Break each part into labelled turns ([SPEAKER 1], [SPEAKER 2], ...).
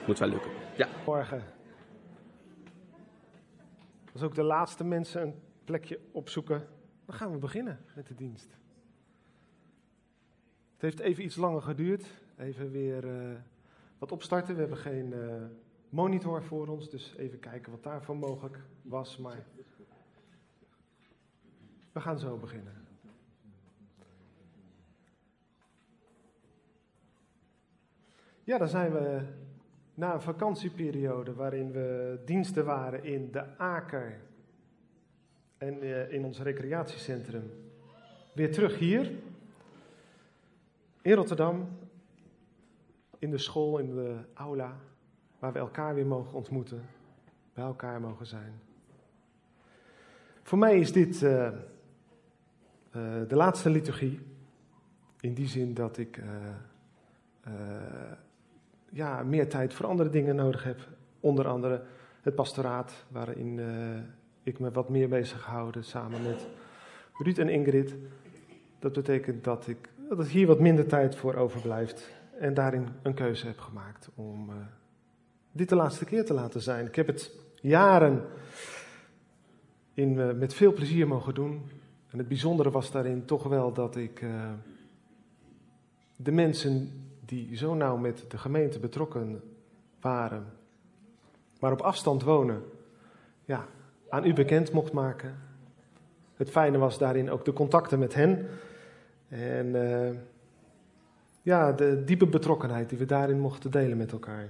[SPEAKER 1] Moet wel lukken. Ja.
[SPEAKER 2] Morgen. Als ook de laatste mensen een plekje opzoeken, dan gaan we beginnen met de dienst. Het heeft even iets langer geduurd. Even weer wat opstarten. We hebben geen monitor voor ons, dus even kijken wat daarvan mogelijk was. Maar we gaan zo beginnen. Ja, dan zijn we na een vakantieperiode waarin we diensten waren in de Aker en in ons recreatiecentrum. Weer terug hier in Rotterdam, in de school, in de aula, waar we elkaar weer mogen ontmoeten, bij elkaar mogen zijn. Voor mij is dit de laatste liturgie, in die zin dat ik meer tijd voor andere dingen nodig heb. Onder andere het pastoraat, waarin ik me wat meer bezig gehouden samen met Ruud en Ingrid. Dat betekent dat er hier wat minder tijd voor overblijft en daarin een keuze heb gemaakt om dit de laatste keer te laten zijn. Ik heb het jaren met veel plezier mogen doen. En het bijzondere was daarin toch wel dat ik de mensen die zo nauw met de gemeente betrokken waren, maar op afstand wonen, aan u bekend mocht maken. Het fijne was daarin ook de contacten met hen. En de diepe betrokkenheid die we daarin mochten delen met elkaar.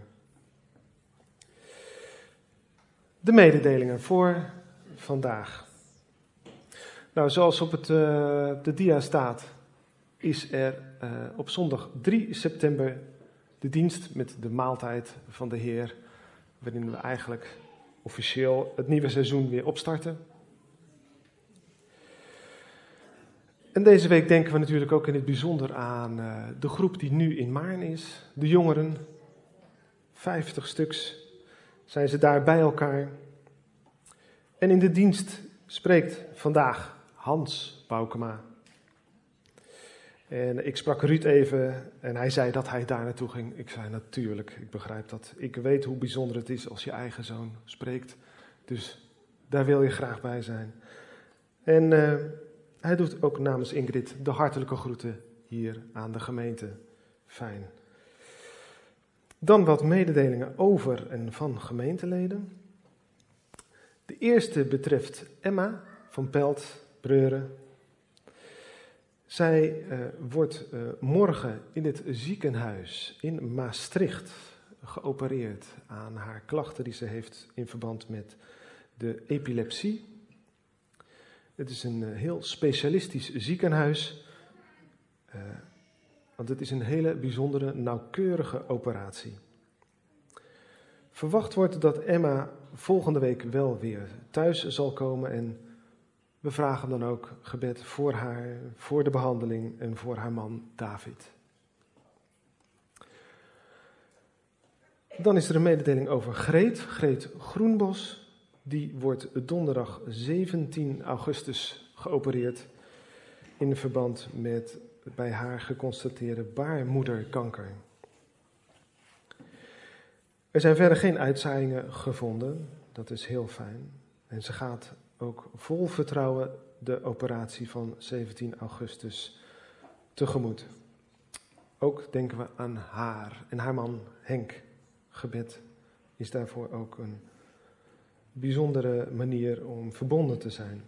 [SPEAKER 2] De mededelingen voor vandaag. Nou, zoals op de dia staat, is er op zondag 3 september de dienst met de maaltijd van de Heer, waarin we eigenlijk officieel het nieuwe seizoen weer opstarten. En deze week denken we natuurlijk ook in het bijzonder aan de groep die nu in Maarn is. De jongeren, 50 stuks, zijn ze daar bij elkaar. En in de dienst spreekt vandaag Hans Boukema. En ik sprak Ruud even en hij zei dat hij daar naartoe ging. Ik zei natuurlijk, ik begrijp dat. Ik weet hoe bijzonder het is als je eigen zoon spreekt. Dus daar wil je graag bij zijn. En hij doet ook namens Ingrid de hartelijke groeten hier aan de gemeente. Fijn. Dan wat mededelingen over en van gemeenteleden. De eerste betreft Emma van Pelt, Breuren. Zij wordt morgen in het ziekenhuis in Maastricht geopereerd aan haar klachten die ze heeft in verband met de epilepsie. Het is een heel specialistisch ziekenhuis, want het is een hele bijzondere, nauwkeurige operatie. Verwacht wordt dat Emma volgende week wel weer thuis zal komen en we vragen dan ook gebed voor haar, voor de behandeling en voor haar man David. Dan is er een mededeling over Greet Groenbos. Die wordt donderdag 17 augustus geopereerd in verband met bij haar geconstateerde baarmoederkanker. Er zijn verder geen uitzaaiingen gevonden, dat is heel fijn. En ze gaat ook vol vertrouwen de operatie van 17 augustus tegemoet. Ook denken we aan haar en haar man Henk. Gebed is daarvoor ook een bijzondere manier om verbonden te zijn.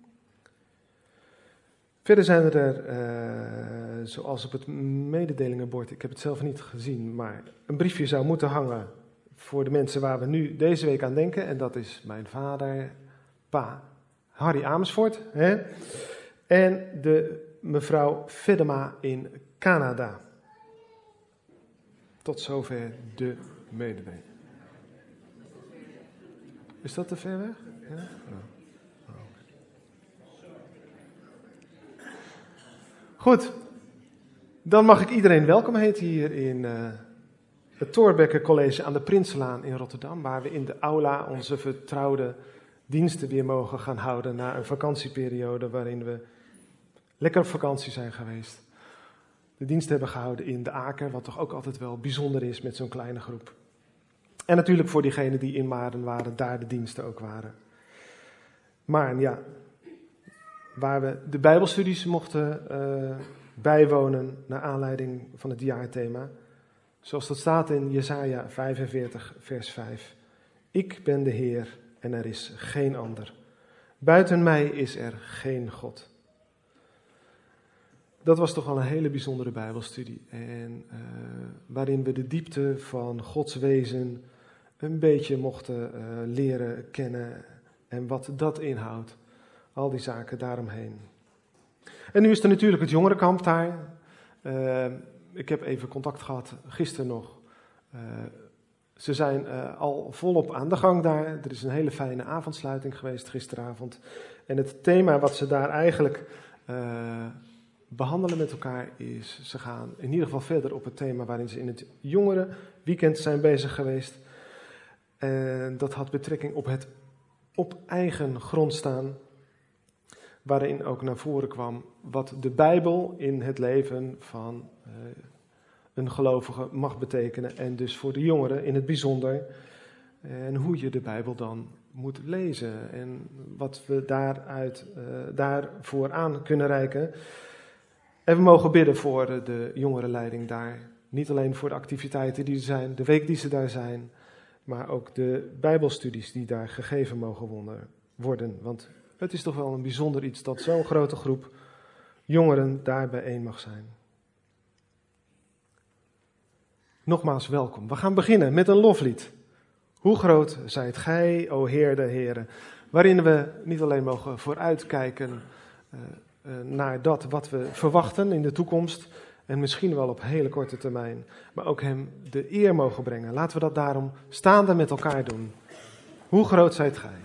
[SPEAKER 2] Verder zijn er, zoals op het mededelingenbord, ik heb het zelf niet gezien, maar een briefje zou moeten hangen voor de mensen waar we nu deze week aan denken. En dat is mijn vader, pa Harry Amersfoort, en de mevrouw Vedema in Canada. Tot zover de mededeling. Is dat te ver weg? Ja? Oh. Goed, dan mag ik iedereen welkom heten hier in het Thorbecke College aan de Prinsenlaan in Rotterdam, waar we in de aula onze vertrouwde diensten weer mogen gaan houden na een vakantieperiode waarin we lekker op vakantie zijn geweest. De dienst hebben gehouden in de Aker, wat toch ook altijd wel bijzonder is met zo'n kleine groep. En natuurlijk voor diegenen die in Maarden waren, daar de diensten ook waren. Maar ja, waar we de Bijbelstudies mochten bijwonen naar aanleiding van het jaarthema. Zoals dat staat in Jesaja 45, vers 5. Ik ben de Heer en er is geen ander. Buiten mij is er geen God. Dat was toch wel een hele bijzondere Bijbelstudie. En waarin we de diepte van Gods wezen een beetje mochten leren kennen. En wat dat inhoudt. Al die zaken daaromheen. En nu is er natuurlijk het jongerenkamp daar. Ik heb even contact gehad, gisteren nog. Ze zijn al volop aan de gang daar. Er is een hele fijne avondsluiting geweest gisteravond. En het thema wat ze daar eigenlijk behandelen met elkaar is... Ze gaan in ieder geval verder op het thema waarin ze in het jongerenweekend zijn bezig geweest. En dat had betrekking op het op eigen grond staan... Waarin ook naar voren kwam wat de Bijbel in het leven van een gelovige mag betekenen. En dus voor de jongeren in het bijzonder. En hoe je de Bijbel dan moet lezen. En wat we daarvoor aan kunnen reiken. En we mogen bidden voor de jongerenleiding daar. Niet alleen voor de activiteiten die er zijn, de week die ze daar zijn. Maar ook de Bijbelstudies die daar gegeven mogen worden. Want... Het is toch wel een bijzonder iets dat zo'n grote groep jongeren daar bijeen mag zijn. Nogmaals welkom. We gaan beginnen met een loflied. Hoe groot zijt gij, o Heer der Heren. Waarin we niet alleen mogen vooruitkijken naar dat wat we verwachten in de toekomst. En misschien wel op hele korte termijn. Maar ook hem de eer mogen brengen. Laten we dat daarom staande met elkaar doen. Hoe groot zijt gij.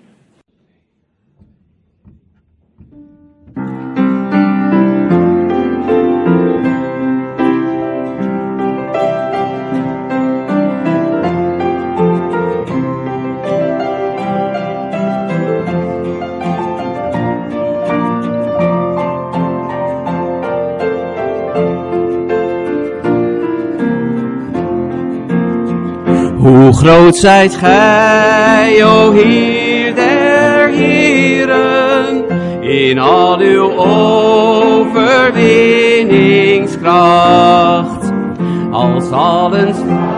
[SPEAKER 1] Hoe groot zijt gij, o Heer der Heren, in al uw overwinningskracht, als allen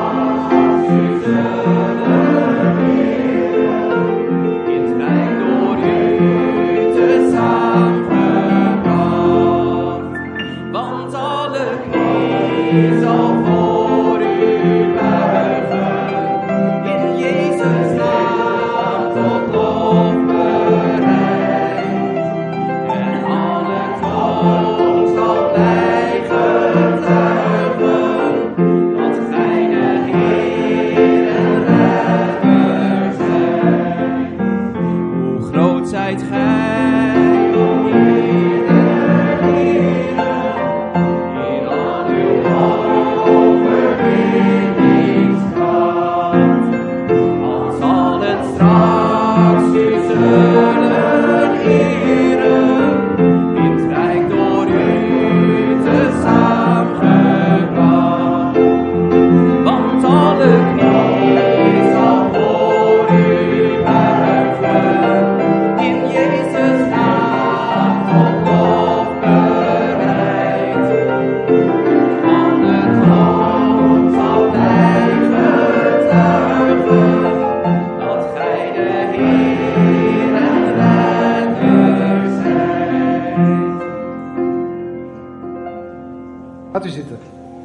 [SPEAKER 1] in strijd door u te samengebracht, want alle knie zal voor u buigen. Jezus naam tot lof bereid, en alle tong zal blijven getuigen, dat gij de Heer en Redder zijt. Hoe groot zijt gij, o Heer der Heren, in al uw overwinningskracht. Straks u zullen eren, in het rijk door u te samengebracht. Want alle knie zal voor u buigen, in Jezus naam tot lof bereid. Alle tong zal blijven tuigen.
[SPEAKER 2] Gaat u zitten.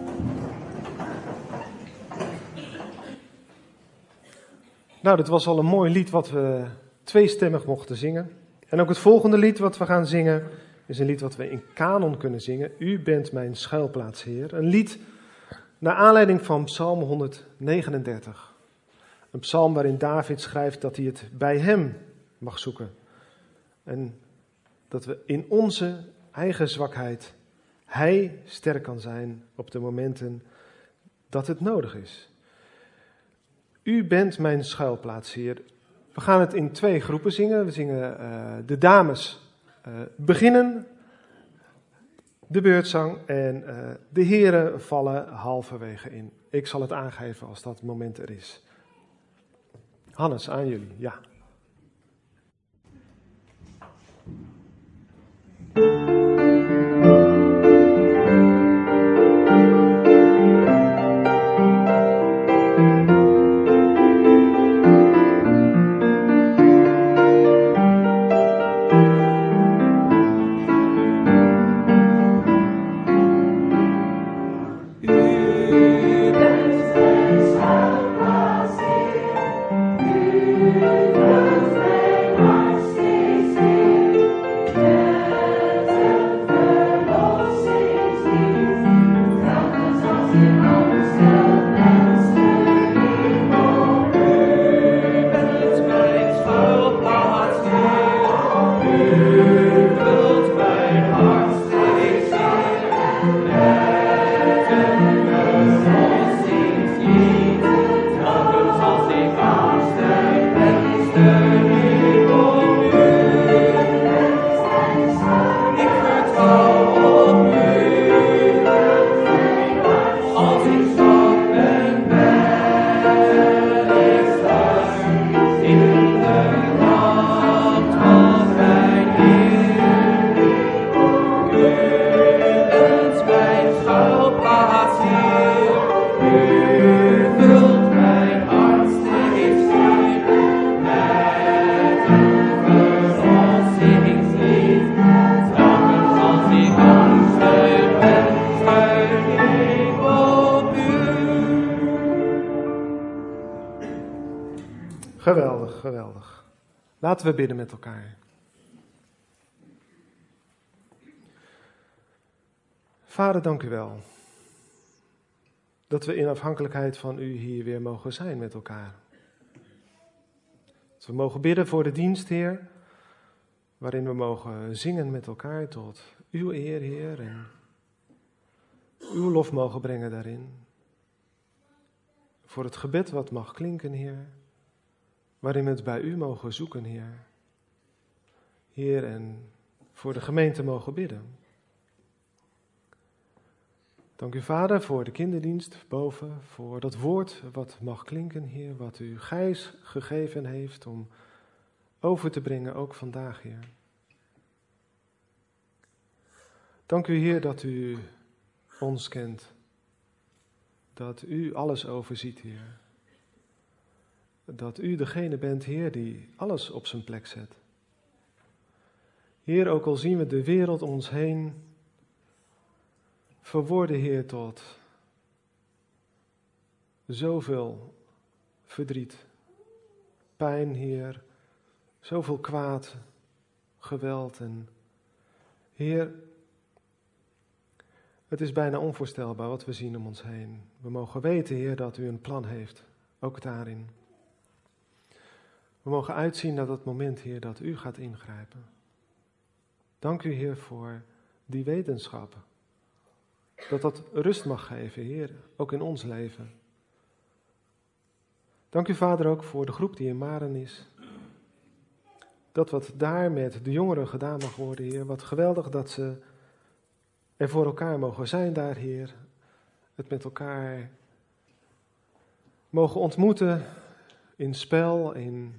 [SPEAKER 2] Nou, dit was al een mooi lied wat we tweestemmig mochten zingen. En ook het volgende lied wat we gaan zingen is een lied wat we in kanon kunnen zingen. U bent mijn schuilplaats, Heer. Een lied naar aanleiding van Psalm 139. Een psalm waarin David schrijft dat hij het bij hem mag zoeken. En dat we in onze eigen zwakheid hij sterk kan zijn op de momenten dat het nodig is. U bent mijn schuilplaats, Heer. We gaan het in 2 groepen zingen. We zingen de dames beginnen de beurtzang en de heren vallen halverwege in. Ik zal het aangeven als dat moment er is. Hannes, aan jullie, ja. Geweldig, geweldig. Laten we bidden met elkaar. Vader, dank u wel. Dat we in afhankelijkheid van u hier weer mogen zijn met elkaar. Dat we mogen bidden voor de dienst, Heer. Waarin we mogen zingen met elkaar tot uw eer, Heer. En uw lof mogen brengen daarin. Voor het gebed wat mag klinken, Heer. Waarin we het bij u mogen zoeken, Heer. Heer, en voor de gemeente mogen bidden. Dank u, Vader, voor de kinderdienst boven, voor dat woord wat mag klinken, Heer, wat u Gijs gegeven heeft om over te brengen, ook vandaag, Heer. Dank u, Heer, dat u ons kent, dat u alles overziet, Heer. Dat u degene bent, Heer, die alles op zijn plek zet. Heer, ook al zien we de wereld om ons heen verworden, Heer, tot zoveel verdriet, pijn, Heer, zoveel kwaad, geweld en Heer, het is bijna onvoorstelbaar wat we zien om ons heen. We mogen weten, Heer, dat u een plan heeft, ook daarin. We mogen uitzien naar dat moment, Heer, dat u gaat ingrijpen. Dank u, Heer, voor die wetenschap. Dat rust mag geven, Heer, ook in ons leven. Dank u, Vader, ook voor de groep die in Maren is. Dat wat daar met de jongeren gedaan mag worden, Heer. Wat geweldig dat ze er voor elkaar mogen zijn daar, Heer. Het met elkaar mogen ontmoeten in spel, in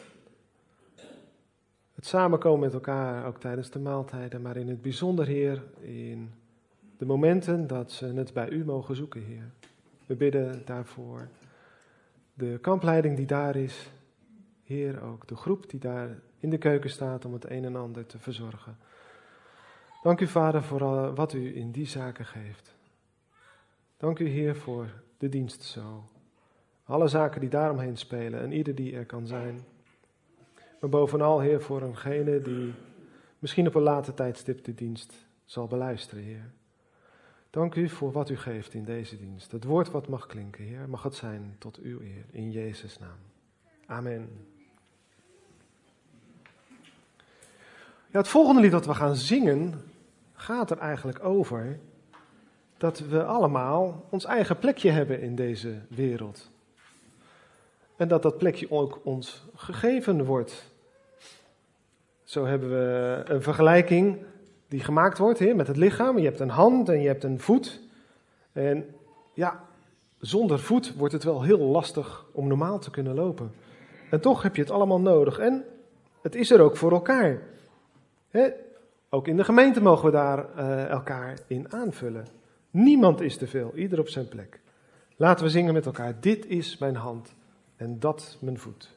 [SPEAKER 2] het samenkomen met elkaar, ook tijdens de maaltijden, maar in het bijzonder, Heer, in de momenten dat ze het bij u mogen zoeken, Heer. We bidden daarvoor. De kampleiding die daar is, Heer, ook de groep die daar in de keuken staat om het een en ander te verzorgen. Dank u, Vader, voor wat u in die zaken geeft. Dank u, Heer, voor de dienst zo. Alle zaken die daaromheen spelen en ieder die er kan zijn. Maar bovenal, Heer, voor eengene die misschien op een later tijdstip de dienst zal beluisteren, Heer. Dank u voor wat u geeft in deze dienst. Het woord wat mag klinken, Heer, mag het zijn tot uw eer. In Jezus' naam. Amen. Ja, het volgende lied dat we gaan zingen gaat er eigenlijk over dat we allemaal ons eigen plekje hebben in deze wereld. En dat dat plekje ook ons gegeven wordt. Zo hebben we een vergelijking die gemaakt wordt, Heer, met het lichaam. Je hebt een hand en je hebt een voet. En ja, zonder voet wordt het wel heel lastig om normaal te kunnen lopen. En toch heb je het allemaal nodig. En het is er ook voor elkaar. Hè? Ook in de gemeente mogen we daar elkaar in aanvullen. Niemand is te veel, ieder op zijn plek. Laten we zingen met elkaar. Dit is mijn hand en dat mijn voet.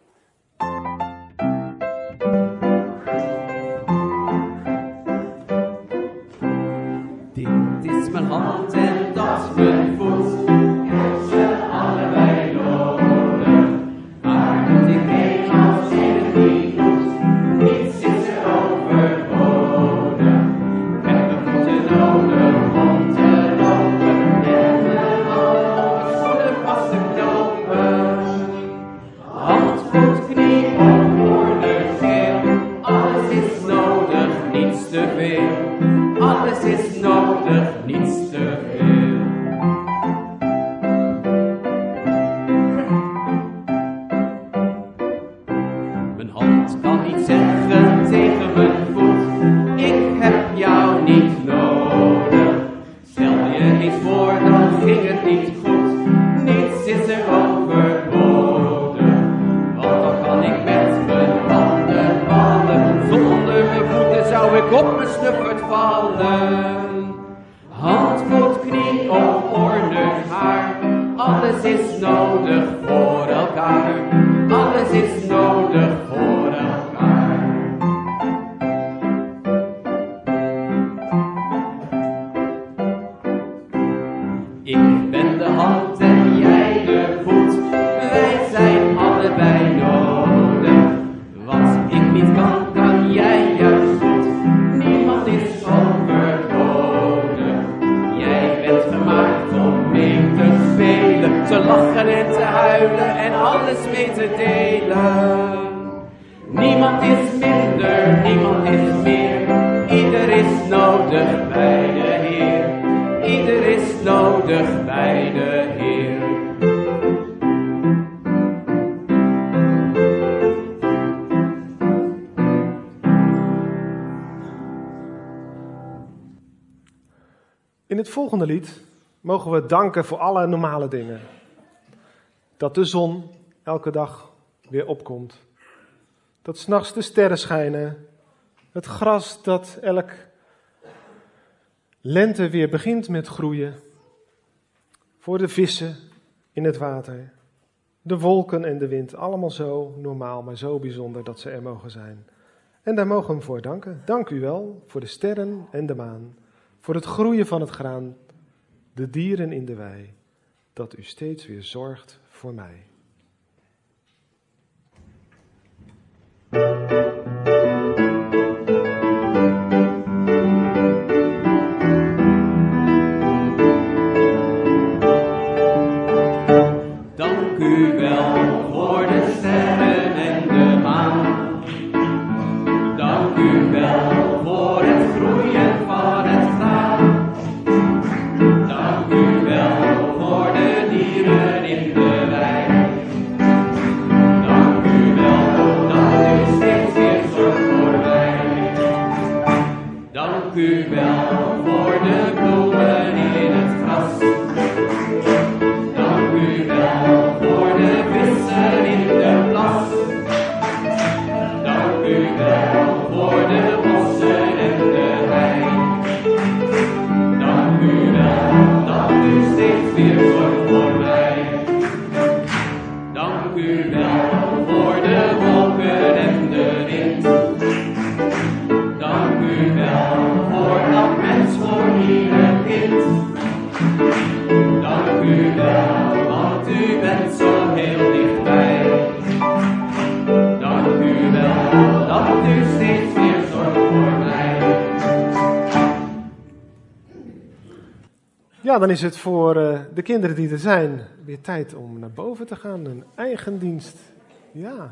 [SPEAKER 1] Dit is mijn hand en dat mijn voet. Ik heb ze allebei nodig. Maar moet ik mee als je het niet doet? Niets is er overbodig. Ik heb mijn voeten nodig om te lopen. En mijn handen schoenen vast te knopen. Hand, voet, knie, oor, geel. Alles is nodig, niets te veel. Alles is nodig, niets te veel. Mijn hand kan niet zeggen tegen mijn voet: ik heb jou niet nodig. Stel je eens voor, dan ging het niet goed. Niets is er overbodig. Want dan kan ik met mijn handen vallen. Zonder mijn voeten zou ik op mijn snuffert vallen. Hand, voet, knie, oor, neus, haar. Alles is nodig voor elkaar. Alles is nodig voor elkaar. Ik ben de hand en jij de voet. Wij zijn allebei nodig. Wat ik niet kan, kan jij juist goed. Niemand is overbodig. Jij bent gemaakt om mee te spelen, te lachen en te huilen en alles mee te delen. Niemand is minder, niemand is meer. Ieder is nodig bij de Heer. Ieder is nodig bij de Heer.
[SPEAKER 2] In het volgende lied mogen we danken voor alle normale dingen. Dat de zon elke dag weer opkomt. Dat 's nachts de sterren schijnen. Het gras dat elk lente weer begint met groeien. Voor de vissen in het water. De wolken en de wind. Allemaal zo normaal, maar zo bijzonder dat ze er mogen zijn. En daar mogen we hem voor danken. Dank u wel voor de sterren en de maan. Voor het groeien van het graan, de dieren in de wei, dat u steeds weer zorgt voor mij.
[SPEAKER 1] Dank u wel voor de sterren en de maan. Dank u wel voor het groeien van het graan. Dank u wel voor de dieren in de wei. Dank u wel dat u steeds weer zorgt voor mij. Dank u wel voor de bloemen in het gras. Dank u wel voor de vissen in de plas. Dank u wel voor de bossen en de hei. Dank u wel dat u steeds weer zorgt voor mij. Dank u wel voor de wolken en de wind. Dank u wel voor dat mens, voor ieder kind. Dank u wel, want u bent zo heel dichtbij. Dank u wel dat u steeds weer zorgt voor mij.
[SPEAKER 2] Ja, dan is het voor de kinderen die er zijn weer tijd om naar boven te gaan. Een eigen dienst. Ja.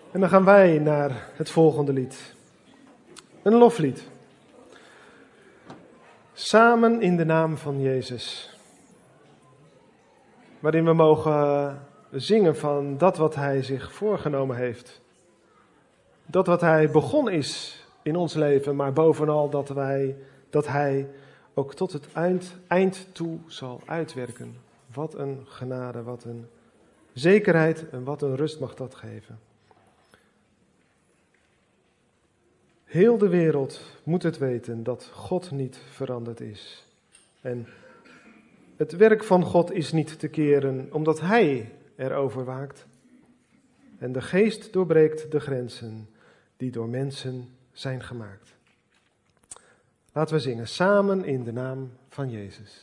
[SPEAKER 2] En dan gaan wij naar het volgende lied. Een loflied. Samen in de naam van Jezus. Waarin we mogen zingen van dat wat Hij zich voorgenomen heeft. Dat wat Hij begonnen is in ons leven, maar bovenal dat Hij ook tot het eind toe zal uitwerken. Wat een genade, wat een zekerheid en wat een rust mag dat geven. Heel de wereld moet het weten dat God niet veranderd is. En het werk van God is niet te keren, omdat Hij erover waakt. En de geest doorbreekt de grenzen die door mensen zijn gemaakt. Laten we zingen samen in de naam van Jezus.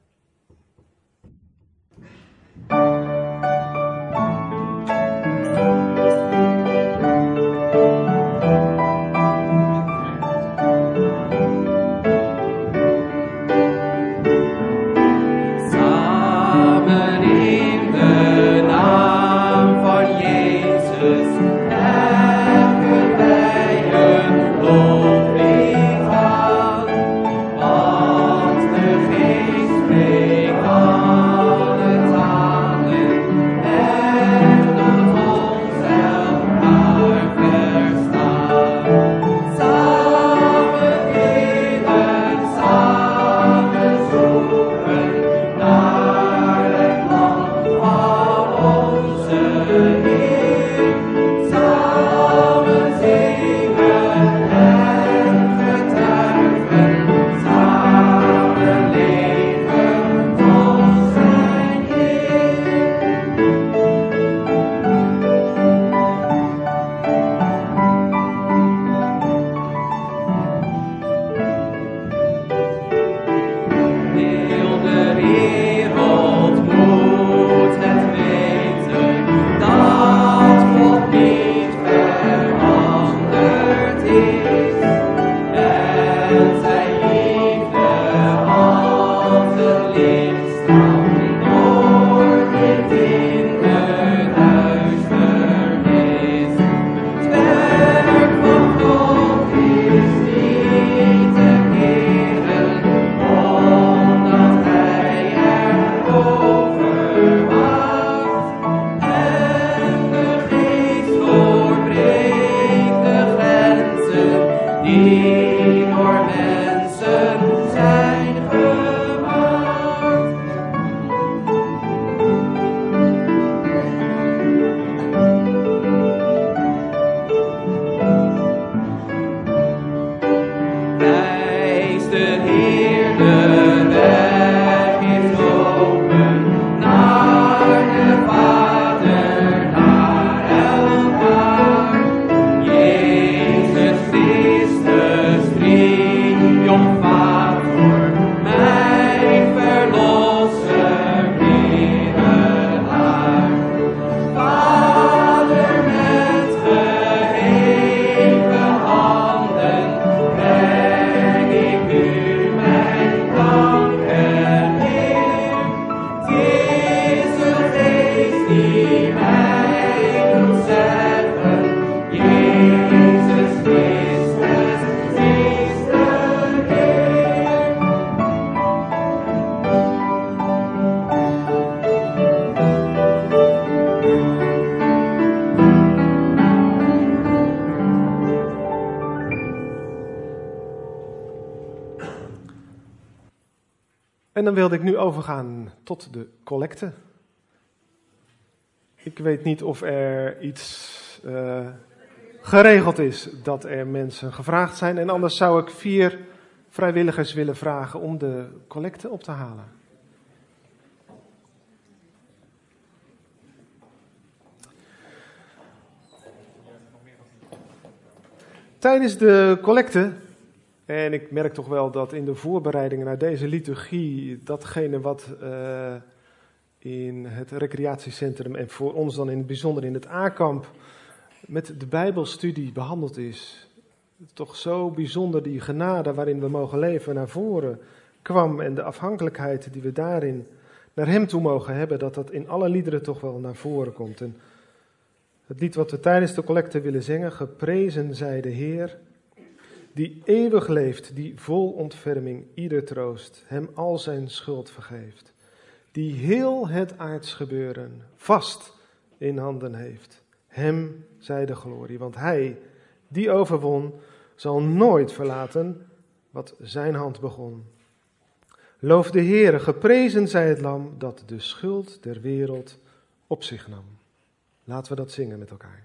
[SPEAKER 2] En dan wilde ik nu overgaan tot de collecte. Ik weet niet of er iets geregeld is dat er mensen gevraagd zijn. En anders zou ik 4 vrijwilligers willen vragen om de collecte op te halen. Tijdens de collecte, en ik merk toch wel dat in de voorbereidingen naar deze liturgie, datgene wat in het recreatiecentrum en voor ons dan in het bijzonder in het A-kamp met de Bijbelstudie behandeld is. Toch zo bijzonder die genade waarin we mogen leven naar voren kwam en de afhankelijkheid die we daarin naar hem toe mogen hebben, dat dat in alle liederen toch wel naar voren komt. En Het lied wat we tijdens de collecte willen zingen, geprezen zij de Heer, die eeuwig leeft, die vol ontferming ieder troost, hem al zijn schuld vergeeft, die heel het aards gebeuren vast in handen heeft. Hem zij de glorie, want hij die overwon, zal nooit verlaten wat zijn hand begon. Loof de Heere, geprezen zij het lam dat de schuld der wereld op zich nam. Laten we dat zingen met elkaar.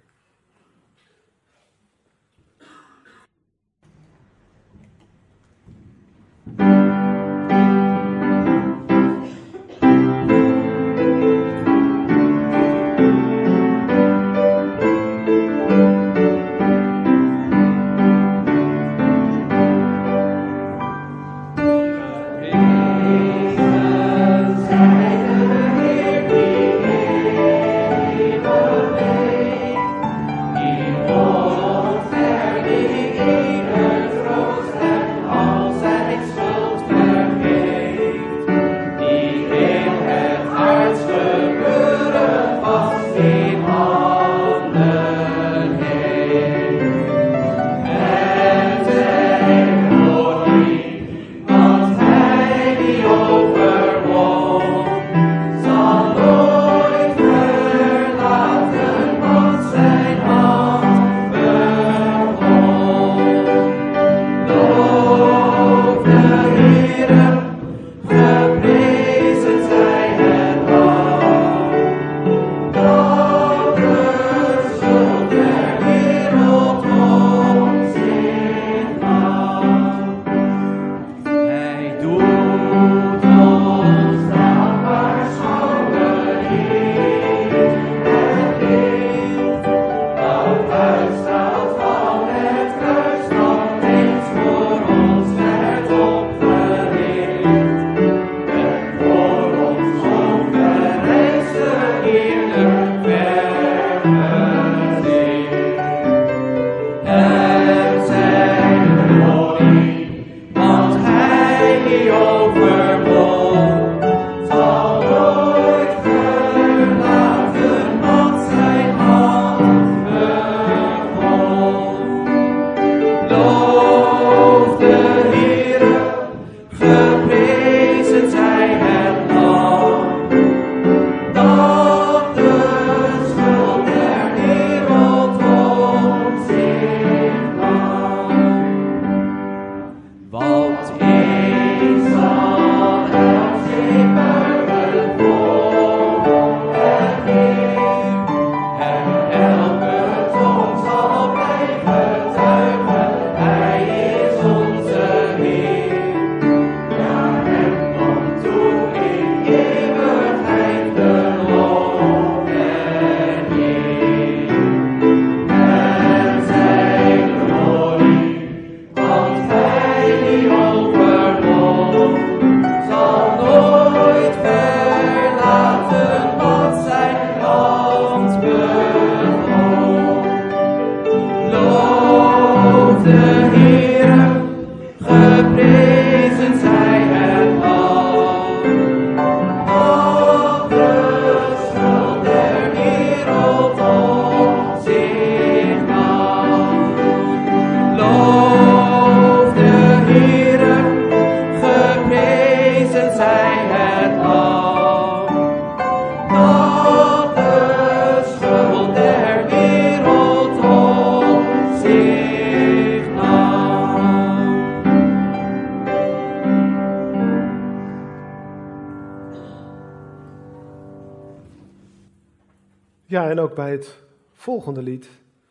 [SPEAKER 2] Ja, en ook bij het volgende lied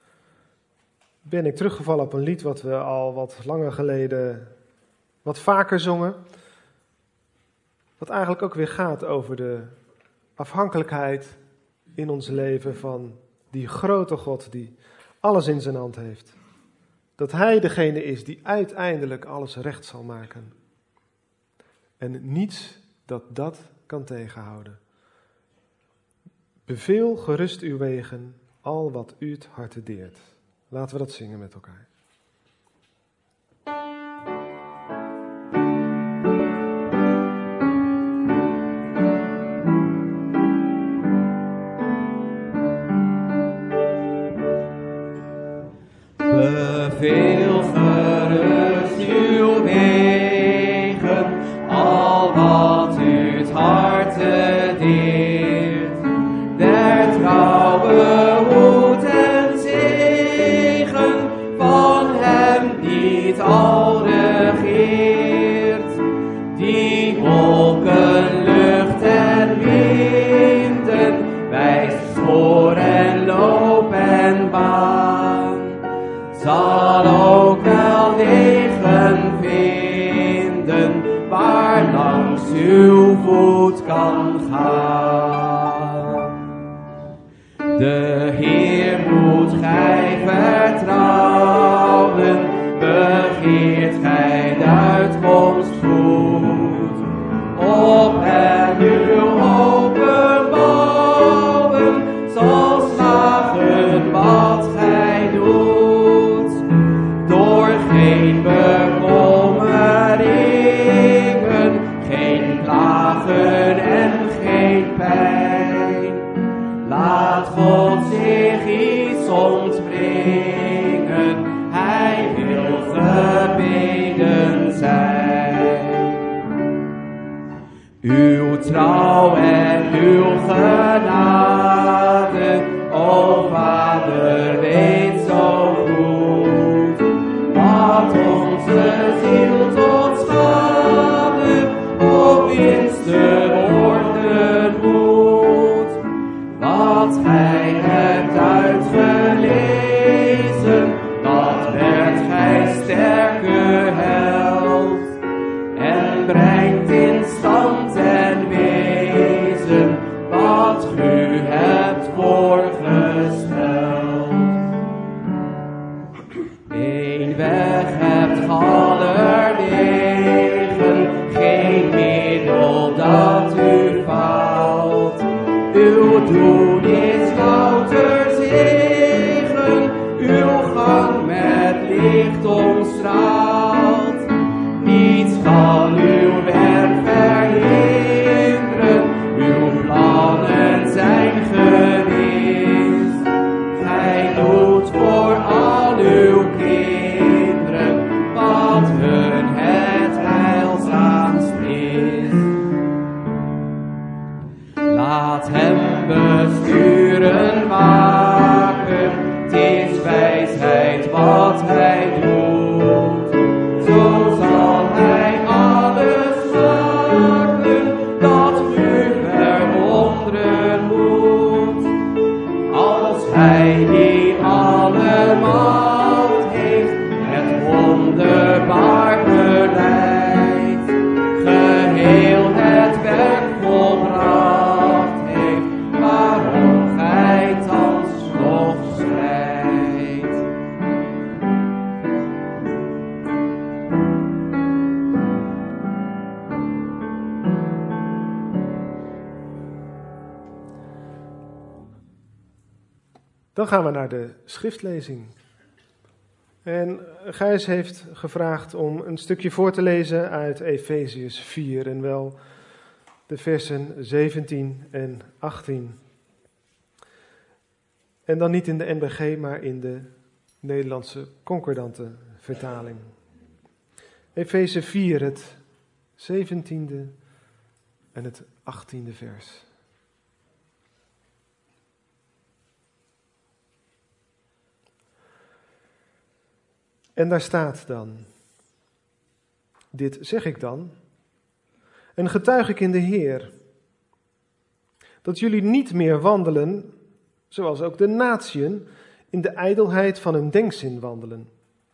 [SPEAKER 2] ben ik teruggevallen op een lied wat we al wat langer geleden wat vaker zongen. Wat eigenlijk ook weer gaat over de afhankelijkheid in ons leven van die grote God die alles in zijn hand heeft. Dat hij degene is die uiteindelijk alles recht zal maken. En niets dat kan tegenhouden. Beveel gerust uw wegen, al wat u het harte deert. Laten we dat zingen met elkaar.
[SPEAKER 1] Beveel gerust uw wegen, al wat u het harte deert. Der trouwe moed en zegen van hem niet al regeert. Die wolken, lucht en winden wijst spoor en loop en baan. Zal ook wel wegen vinden waar langs uw voet kan gaan. De Heer moet gij vertrouwen, begeert gij de uitkomst goed. Op hem uw hopen bouwen, zal slagen wat gij doet. Door geen bekommeringen, geen klagen en geen pijn. Laat God zich iets ontbrengen, hij wil gebeden zijn. Uw trouw en uw genade, o Vader, weet zo goed, wat onze ziel tot schade of winste worden moet. Wat gij hebt uitgelezen, dat werd gij sterke held, en brengt in stand en wezen wat u hebt voorgesteld. Eén weg hebt allerwegen, geen middel dat u faalt. Uw doen is louter zegen, uw gang met licht omstraalt. Niets kan uw werk verhinderen, uw plannen zijn gewist. Gij doet voor al uw kinderen wat hun het heilzaamst is. Laat hem besturen maken, 't is wijsheid wat hij doet. Zo zal hij alles maken, dat u verwonderen moet. Als hij die alle macht heeft, het wonderbaar beleid, geheel het werk volbracht heeft, waarom gij thans nog strijdt.
[SPEAKER 2] Dan gaan we naar de schriftlezing. En Gijs heeft gevraagd om een stukje voor te lezen uit Efeziërs 4 en wel de versen 17 en 18. En dan niet in de NBG, maar in de Nederlandse concordante vertaling. Efeze 4, het 17e en het 18e vers. En daar staat dan: dit zeg ik dan, en getuig ik in de Heer, dat jullie niet meer wandelen, zoals ook de natieën, in de ijdelheid van hun denkzin wandelen,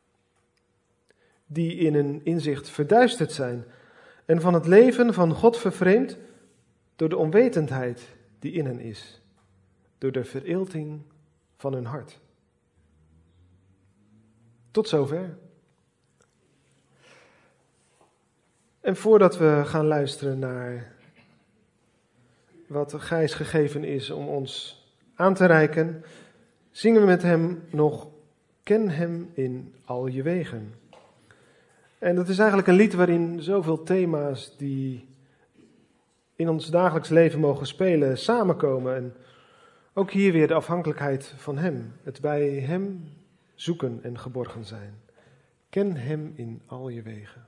[SPEAKER 2] die in hun inzicht verduisterd zijn en van het leven van God vervreemd door de onwetendheid die in hen is, door de vereelting van hun hart. Tot zover. En voordat we gaan luisteren naar wat Gijs gegeven is om ons aan te reiken, zingen we met hem nog Ken hem in al je wegen. En dat is eigenlijk een lied waarin zoveel thema's die in ons dagelijks leven mogen spelen samenkomen. En ook hier weer de afhankelijkheid van hem. Het bij hem zoeken en geborgen zijn. Ken hem in al je wegen.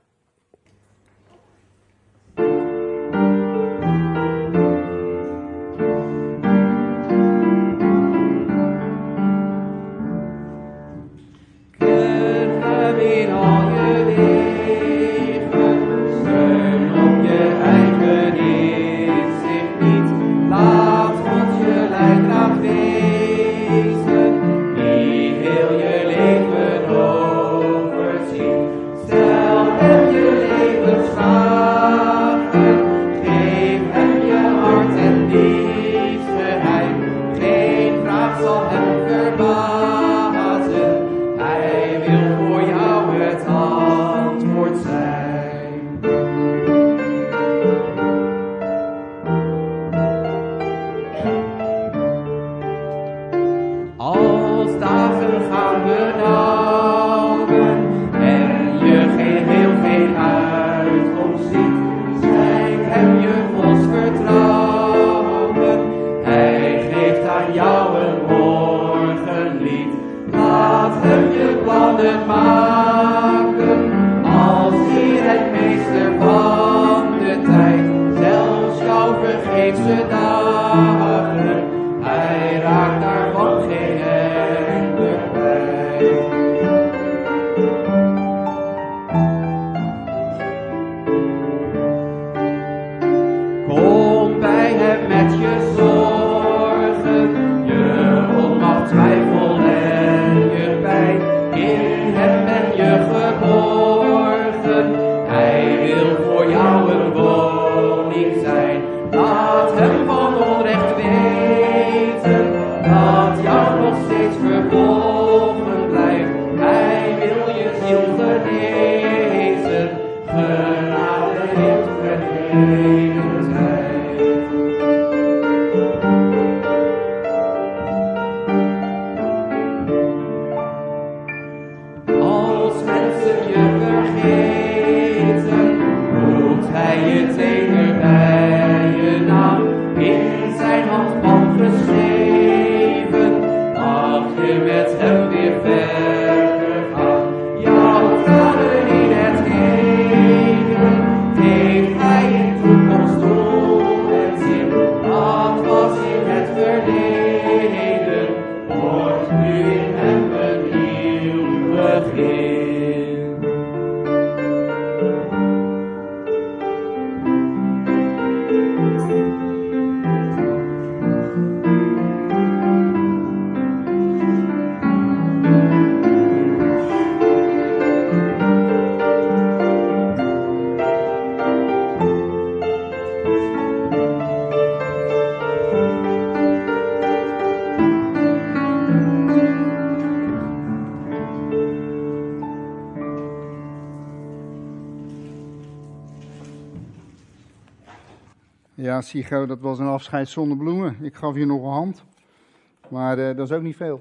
[SPEAKER 3] Ja, Sigo, dat was een afscheid zonder bloemen. Ik gaf je nog een hand, maar dat is ook niet veel.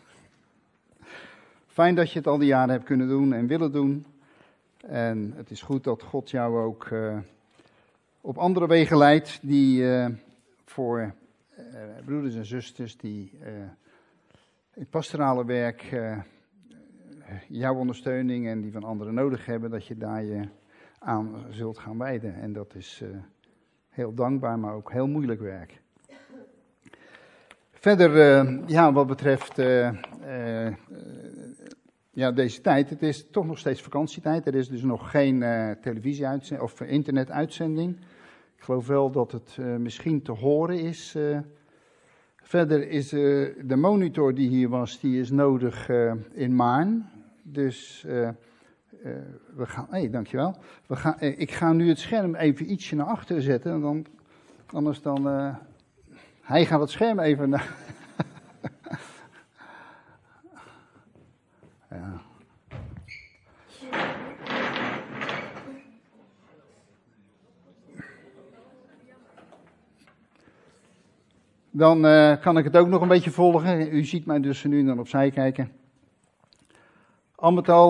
[SPEAKER 3] Fijn dat je het al die jaren hebt kunnen doen en willen doen. En het is goed dat God jou ook op andere wegen leidt, die voor broeders en zusters die in het pastorale werk jouw ondersteuning en die van anderen nodig hebben, dat je daar je aan zult gaan wijden. En dat is heel dankbaar, maar ook heel moeilijk werk. Verder, wat betreft deze tijd, het is toch nog steeds vakantietijd. Er is dus nog geen televisie-uitzending of internet-uitzending. Ik geloof wel dat het misschien te horen is. Verder is de monitor die hier was, die is nodig in Maarn. Dus we gaan. Dankjewel. Ik ga nu het scherm even ietsje naar achteren zetten. Anders dan. Hij gaat het scherm even naar. Ja. Dan kan ik het ook nog een beetje volgen. U ziet mij dus nu dan opzij kijken. Al met al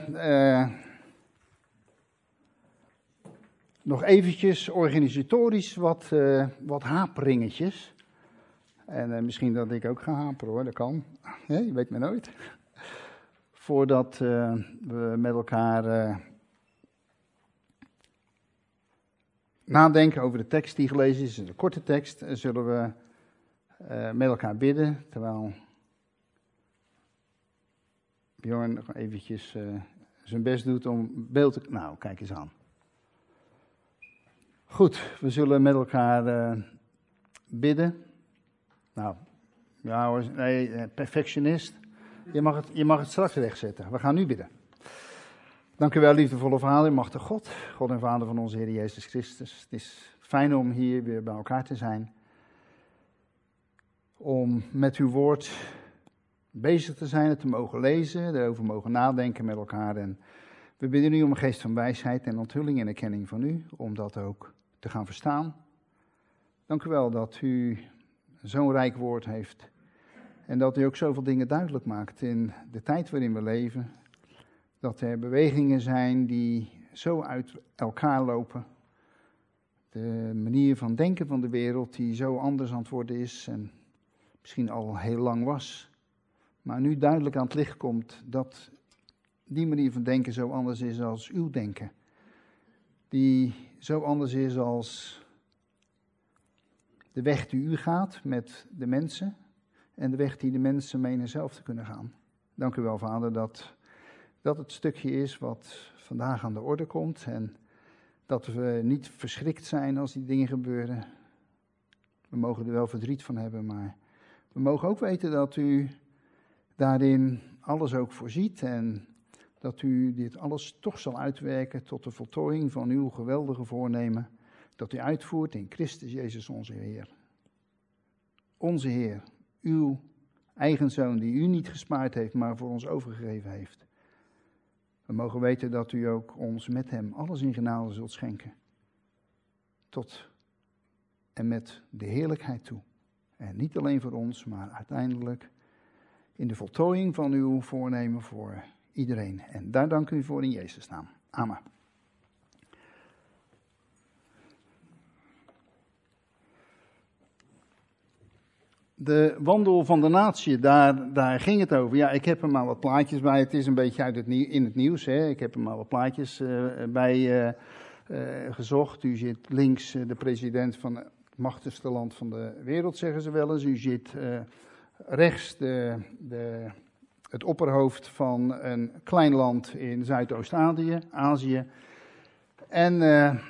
[SPEAKER 3] nog eventjes organisatorisch wat haperingetjes. En misschien dat ik ook ga haperen hoor, dat kan. Je weet maar nooit. voordat we met elkaar nadenken over de tekst die gelezen is, een korte tekst, zullen we met elkaar bidden, terwijl Bjorn nog eventjes zijn best doet om beeld te... Nou, kijk eens aan. Goed, we zullen met elkaar bidden. Nou, ja hoor, nee, perfectionist. Je mag het straks rechtzetten. We gaan nu bidden. Dank u wel, liefdevolle Vader, machtige God. God en Vader van onze Heer Jezus Christus. Het is fijn om hier weer bij elkaar te zijn. Om met uw woord bezig te zijn, het te mogen lezen, erover mogen nadenken met elkaar. En we bidden u om een geest van wijsheid en onthulling en erkenning van u, om dat ook te gaan verstaan. Dank u wel dat u zo'n rijk woord heeft en dat u ook zoveel dingen duidelijk maakt in de tijd waarin we leven. Dat er bewegingen zijn die zo uit elkaar lopen. De manier van denken van de wereld die zo anders aan het worden is en misschien al heel lang was. Maar nu duidelijk aan het licht komt dat die manier van denken zo anders is als uw denken. Die zo anders is als de weg die u gaat met de mensen en de weg die de mensen menen zelf te kunnen gaan. Dank u wel, Vader, dat het stukje is wat vandaag aan de orde komt en dat we niet verschrikt zijn als die dingen gebeuren. We mogen er wel verdriet van hebben, maar we mogen ook weten dat u daarin alles ook voorziet en dat u dit alles toch zal uitwerken tot de voltooiing van uw geweldige voornemen, dat u uitvoert in Christus Jezus onze Heer. Onze Heer, uw eigen Zoon die u niet gespaard heeft, maar voor ons overgegeven heeft. We mogen weten dat u ook ons met hem alles in genade zult schenken. Tot en met de heerlijkheid toe. En niet alleen voor ons, maar uiteindelijk in de voltooiing van uw voornemen voor iedereen. En daar dank u voor in Jezus' naam. Amen. De wandel van de natie, daar ging het over. Ja, ik heb er maar wat plaatjes bij. Het is een beetje in het nieuws. Hè. Ik heb er maar wat plaatjes bij gezocht. U ziet links de president van het machtigste land van de wereld, zeggen ze wel eens. U ziet rechts het opperhoofd van een klein land in Zuidoost-Azië. En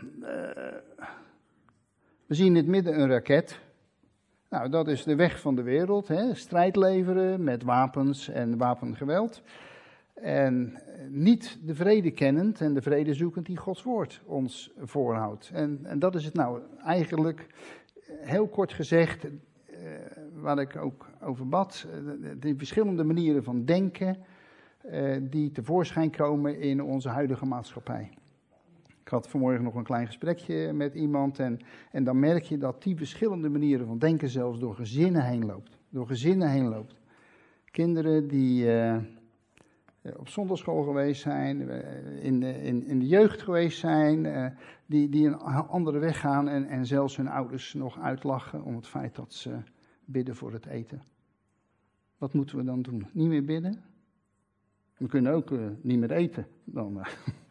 [SPEAKER 3] we zien in het midden een raket. Nou, dat is de weg van de wereld, hè? Strijd leveren met wapens en wapengeweld. En niet de vrede kennend en de vrede zoekend die Gods woord ons voorhoudt. En dat is het nou eigenlijk, heel kort gezegd, waar ik ook over bad. De verschillende manieren van denken die tevoorschijn komen in onze huidige maatschappij. Ik had vanmorgen nog een klein gesprekje met iemand en dan merk je dat die verschillende manieren van denken zelfs door gezinnen heen loopt. Kinderen die op zondagschool geweest zijn, in de jeugd geweest zijn, die een andere weg gaan en zelfs hun ouders nog uitlachen om het feit dat ze bidden voor het eten. Wat moeten we dan doen? Niet meer bidden? We kunnen ook niet meer eten dan...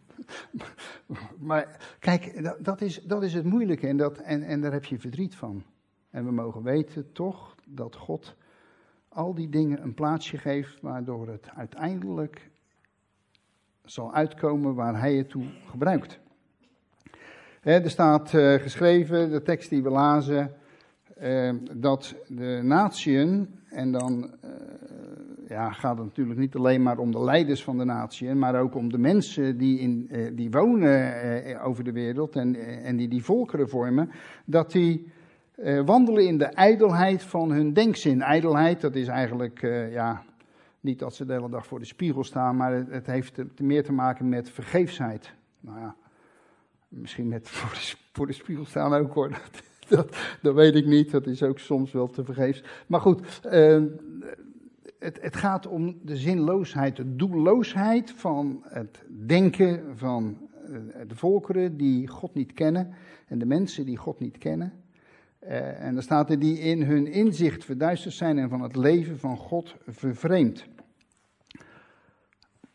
[SPEAKER 3] Maar kijk, dat is het moeilijke en daar heb je verdriet van. En we mogen weten toch dat God al die dingen een plaatsje geeft, waardoor het uiteindelijk zal uitkomen waar hij het toe gebruikt. Er staat geschreven, de tekst die we lazen, dat de natieën, en dan gaat het natuurlijk niet alleen maar om de leiders van de natieën, maar ook om de mensen die wonen over de wereld en die volkeren vormen, dat die wandelen in de ijdelheid van hun denkzin. Ijdelheid, dat is eigenlijk, niet dat ze de hele dag voor de spiegel staan, maar het heeft meer te maken met vergeefsheid. Nou ja, misschien met voor de spiegel staan ook hoor. Dat weet ik niet, dat is ook soms wel te vergeefs. Maar goed, het gaat om de zinloosheid, de doelloosheid van het denken van de volkeren die God niet kennen en de mensen die God niet kennen. En dan staat er die in hun inzicht verduisterd zijn en van het leven van God vervreemd.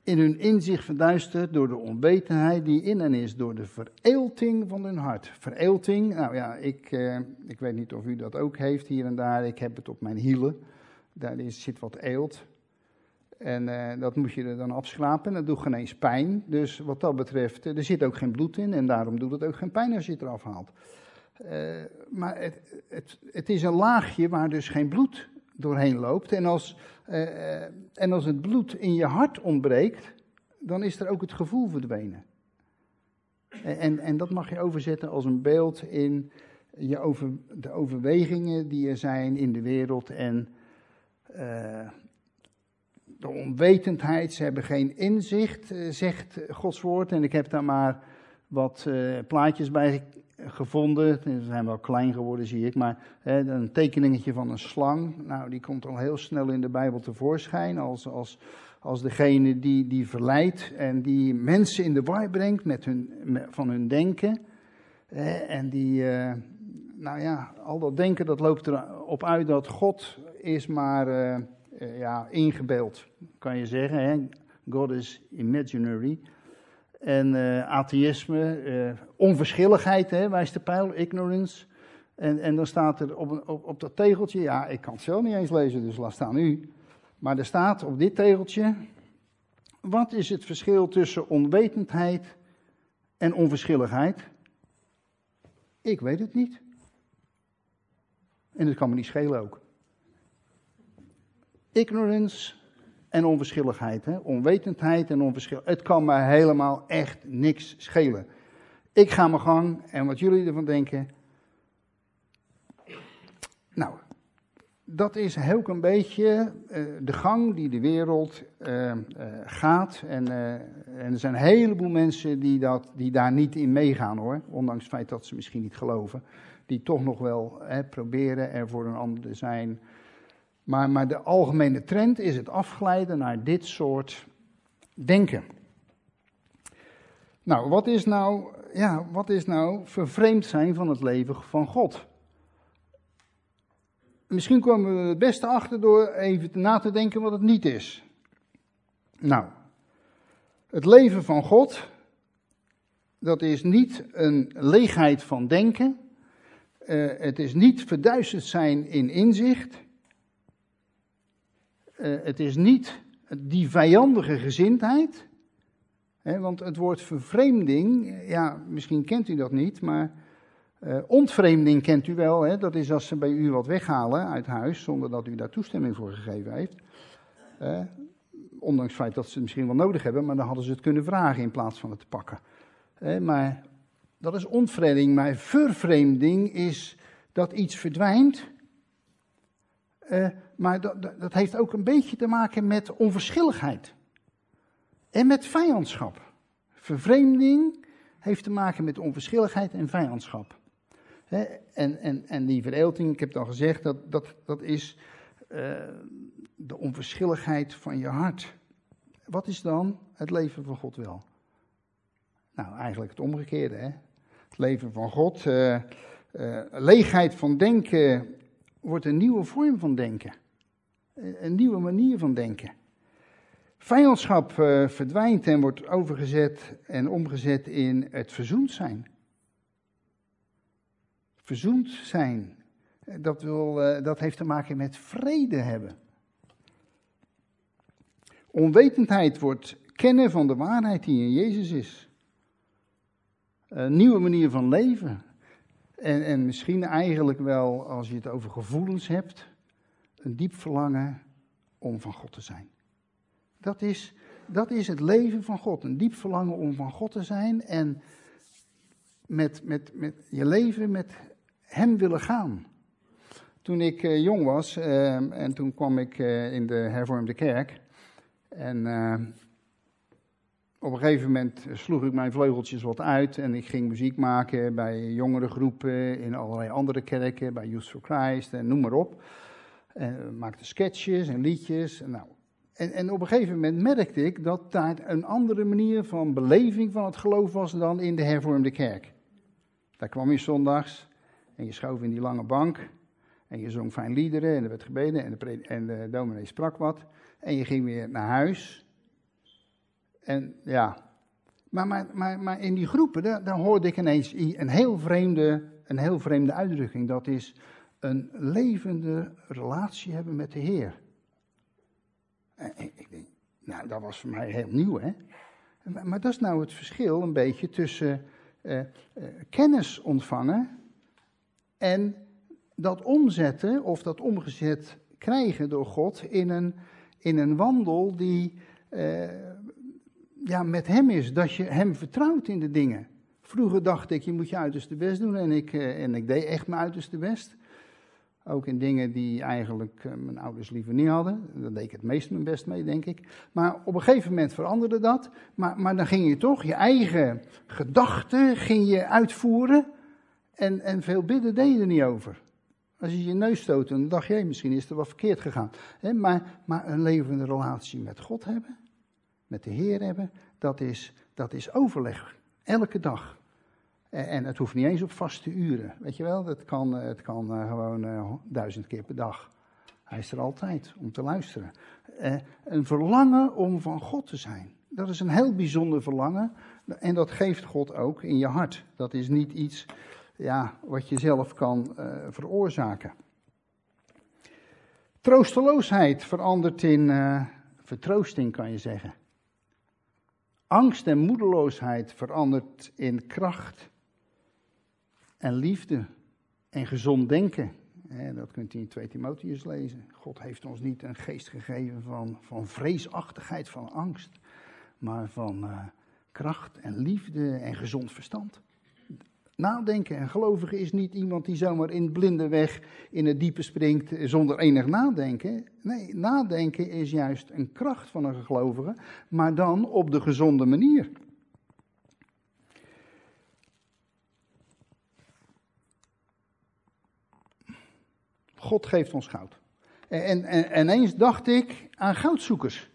[SPEAKER 3] in hun inzicht verduisterd door de onwetendheid die in hen is, door de vereelting van hun hart. Vereelting, nou ja, ik weet niet of u dat ook heeft hier en daar. Ik heb het op mijn hielen. Daar zit wat eelt. En dat moet je er dan afschrapen. Dat doet geen eens pijn. Dus wat dat betreft, er zit ook geen bloed in. En daarom doet het ook geen pijn als je het eraf haalt. Maar het is een laagje waar dus geen bloed doorheen loopt. En als het bloed in je hart ontbreekt, dan is er ook het gevoel verdwenen. En dat mag je overzetten als een beeld in de overwegingen die er zijn in de wereld. En de onwetendheid, ze hebben geen inzicht, zegt Gods woord. En ik heb daar maar wat plaatjes bij gevonden. Ze zijn wel klein geworden, zie ik. Maar een tekeningetje van een slang. Nou, die komt al heel snel in de Bijbel tevoorschijn. Als degene die verleidt en die mensen in de war brengt van hun denken. En die, al dat denken, dat loopt erop uit dat God is maar ingebeeld, kan je zeggen. Hè? God is imaginary. En atheïsme, onverschilligheid, wijst de pijl, ignorance. En dan staat er op dat tegeltje, ja, ik kan het zelf niet eens lezen, dus laat staan u. Maar er staat op dit tegeltje, wat is het verschil tussen onwetendheid en onverschilligheid? Ik weet het niet. En dat kan me niet schelen ook. Ignorance en onverschilligheid. Onwetendheid en onverschilligheid. Het kan me helemaal echt niks schelen. Ik ga mijn gang en wat jullie ervan denken. Nou, dat is ook een beetje de gang die de wereld gaat. En er zijn een heleboel mensen die daar niet in meegaan hoor. Ondanks het feit dat ze misschien niet geloven. Die toch nog wel proberen er voor een ander te zijn. Maar de algemene trend is het afglijden naar dit soort denken. Nou, wat is nou vervreemd zijn van het leven van God? Misschien komen we het beste achter door even na te denken wat het niet is. Nou, het leven van God, dat is niet een leegheid van denken. Het is niet verduisterd zijn in inzicht. Het is niet die vijandige gezindheid. Want het woord vervreemding, ja, misschien kent u dat niet, maar ontvreemding kent u wel. Hè? Dat is als ze bij u wat weghalen uit huis, zonder dat u daar toestemming voor gegeven heeft. Ondanks het feit dat ze het misschien wel nodig hebben, maar dan hadden ze het kunnen vragen in plaats van het te pakken. Maar dat is ontvreemding. Maar vervreemding is dat iets verdwijnt. Maar dat heeft ook een beetje te maken met onverschilligheid. En met vijandschap. Vervreemding heeft te maken met onverschilligheid en vijandschap. En die vereelting, ik heb het al gezegd, dat is de onverschilligheid van je hart. Wat is dan het leven van God wel? Nou, eigenlijk het omgekeerde. Hè? Het leven van God, leegheid van denken wordt een nieuwe vorm van denken. Een nieuwe manier van denken. Vijandschap verdwijnt en wordt overgezet en omgezet in het verzoend zijn. Verzoend zijn, dat heeft te maken met vrede hebben. Onwetendheid wordt kennen van de waarheid die in Jezus is. Een nieuwe manier van leven. En misschien eigenlijk wel, als je het over gevoelens hebt, een diep verlangen om van God te zijn. Dat is het leven van God. Een diep verlangen om van God te zijn en met je leven met hem willen gaan. Toen ik jong was en toen kwam ik in de hervormde kerk. En op een gegeven moment sloeg ik mijn vleugeltjes wat uit en ik ging muziek maken bij jongere groepen in allerlei andere kerken, bij Youth for Christ en noem maar op. En maakte sketches en liedjes. En op een gegeven moment merkte ik dat daar een andere manier van beleving van het geloof was dan in de hervormde kerk. Daar kwam je zondags en je schoof in die lange bank en je zong fijn liederen en er werd gebeden en de dominee sprak wat. En je ging weer naar huis En ja, maar in die groepen, daar hoorde ik ineens een heel vreemde uitdrukking. Dat is een levende relatie hebben met de Heer. En ik denk, nou, dat was voor mij heel nieuw, hè. Maar dat is nou het verschil een beetje tussen kennis ontvangen en dat omzetten of dat omgezet krijgen door God in een wandel die met hem is. Dat je hem vertrouwt in de dingen. Vroeger dacht ik, je moet je uiterste best doen en ik deed echt mijn uiterste best. Ook in dingen die eigenlijk mijn ouders liever niet hadden. Daar deed ik het meest mijn best mee, denk ik. Maar op een gegeven moment veranderde dat. Maar dan ging je toch je eigen gedachten ging je uitvoeren. En veel bidden deed je er niet over. Als je je neus stootte, dan dacht je, misschien is er wat verkeerd gegaan. Maar een levende relatie met God hebben, met de Heer hebben, dat is overleg. Elke dag. En het hoeft niet eens op vaste uren, weet je wel. Het kan gewoon 1000 keer per dag. Hij is er altijd om te luisteren. Een verlangen om van God te zijn. Dat is een heel bijzonder verlangen. En dat geeft God ook in je hart. Dat is niet iets wat je zelf kan veroorzaken. Troosteloosheid verandert in vertroosting, kan je zeggen. Angst en moedeloosheid verandert in kracht en liefde en gezond denken. Dat kunt u in 2 Timotheüs lezen. God heeft ons niet een geest gegeven van vreesachtigheid, van angst, maar van kracht en liefde en gezond verstand. Nadenken en gelovige is niet iemand die zomaar in blinde weg in het diepe springt zonder enig nadenken. Nee, nadenken is juist een kracht van een gelovige, maar dan op de gezonde manier. God geeft ons goud. En eens dacht ik aan goudzoekers.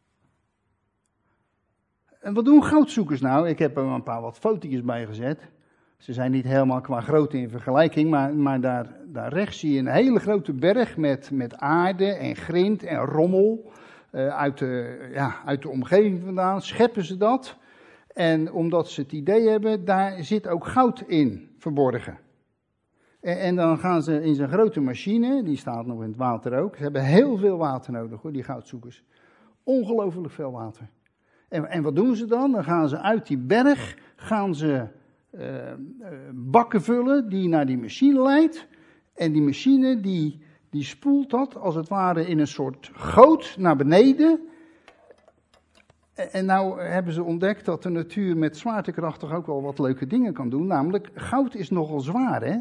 [SPEAKER 3] En wat doen goudzoekers nou? Ik heb er een paar wat fotootjes bij gezet. Ze zijn niet helemaal qua grootte in vergelijking, maar daar rechts zie je een hele grote berg met aarde en grind en rommel. Uit de omgeving vandaan scheppen ze dat. En omdat ze het idee hebben, daar zit ook goud in verborgen. En dan gaan ze in zo'n grote machine, die staat nog in het water ook. Ze hebben heel veel water nodig hoor, die goudzoekers. Ongelooflijk veel water. En wat doen ze dan? Dan gaan ze uit die berg, bakken vullen die naar die machine leidt. En die machine die spoelt dat als het ware in een soort goot naar beneden. En nou hebben ze ontdekt dat de natuur met zwaartekracht toch ook wel wat leuke dingen kan doen. Namelijk, goud is nogal zwaar, hè?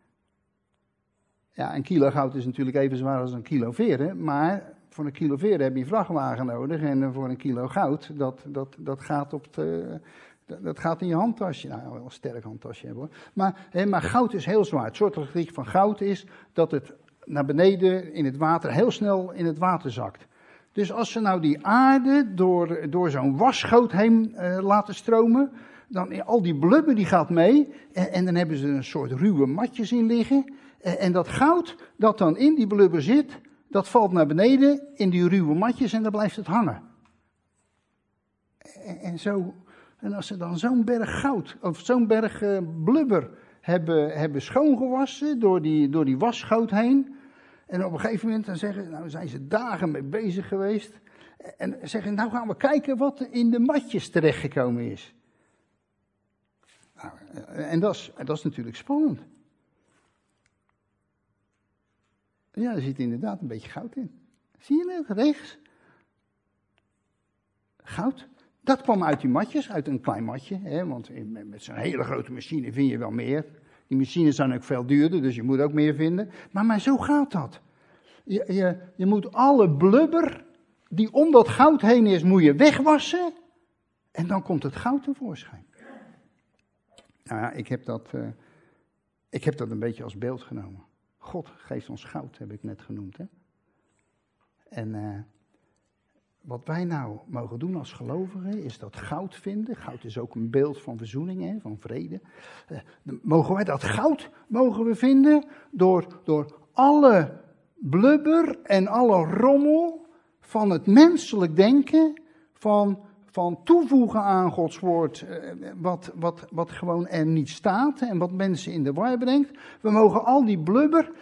[SPEAKER 3] Ja, een kilo goud is natuurlijk even zwaar als een kilo veren. Maar voor een kilo veren heb je een vrachtwagen nodig. En voor een kilo goud, dat gaat dat gaat in je handtasje. Nou, wel een sterk handtasje hebben hoor. Maar goud is heel zwaar. Het soort van goud is dat het naar beneden in het water, heel snel in het water zakt. Dus als ze nou die aarde door zo'n wasgoot heen laten stromen, dan al die blubber die gaat mee. En dan hebben ze een soort ruwe matjes in liggen. En dat goud dat dan in die blubber zit, dat valt naar beneden in die ruwe matjes en dan blijft het hangen. En als ze dan zo'n berg goud, of zo'n berg blubber hebben schoongewassen door die wasgoot heen. En op een gegeven moment dan zijn ze dagen mee bezig geweest. En zeggen, nou gaan we kijken wat er in de matjes terechtgekomen is. Nou, en dat is natuurlijk spannend. Ja, er zit inderdaad een beetje goud in. Zie je het, rechts? Goud. Dat kwam uit die matjes, uit een klein matje. Hè, want met zo'n hele grote machine vind je wel meer. Die machines zijn ook veel duurder, dus je moet ook meer vinden. Maar zo gaat dat. Je moet alle blubber die om dat goud heen is, moet je wegwassen. En dan komt het goud tevoorschijn. Nou ja, ik heb dat een beetje als beeld genomen. God geeft ons goud, heb ik net genoemd. Hè? En wat wij nou mogen doen als gelovigen, is dat goud vinden. Goud is ook een beeld van verzoening, hè, van vrede. Mogen wij dat goud vinden door alle blubber en alle rommel van het menselijk denken, van toevoegen aan Gods woord, wat gewoon er niet staat en wat mensen in de war brengt. We mogen al die blubber,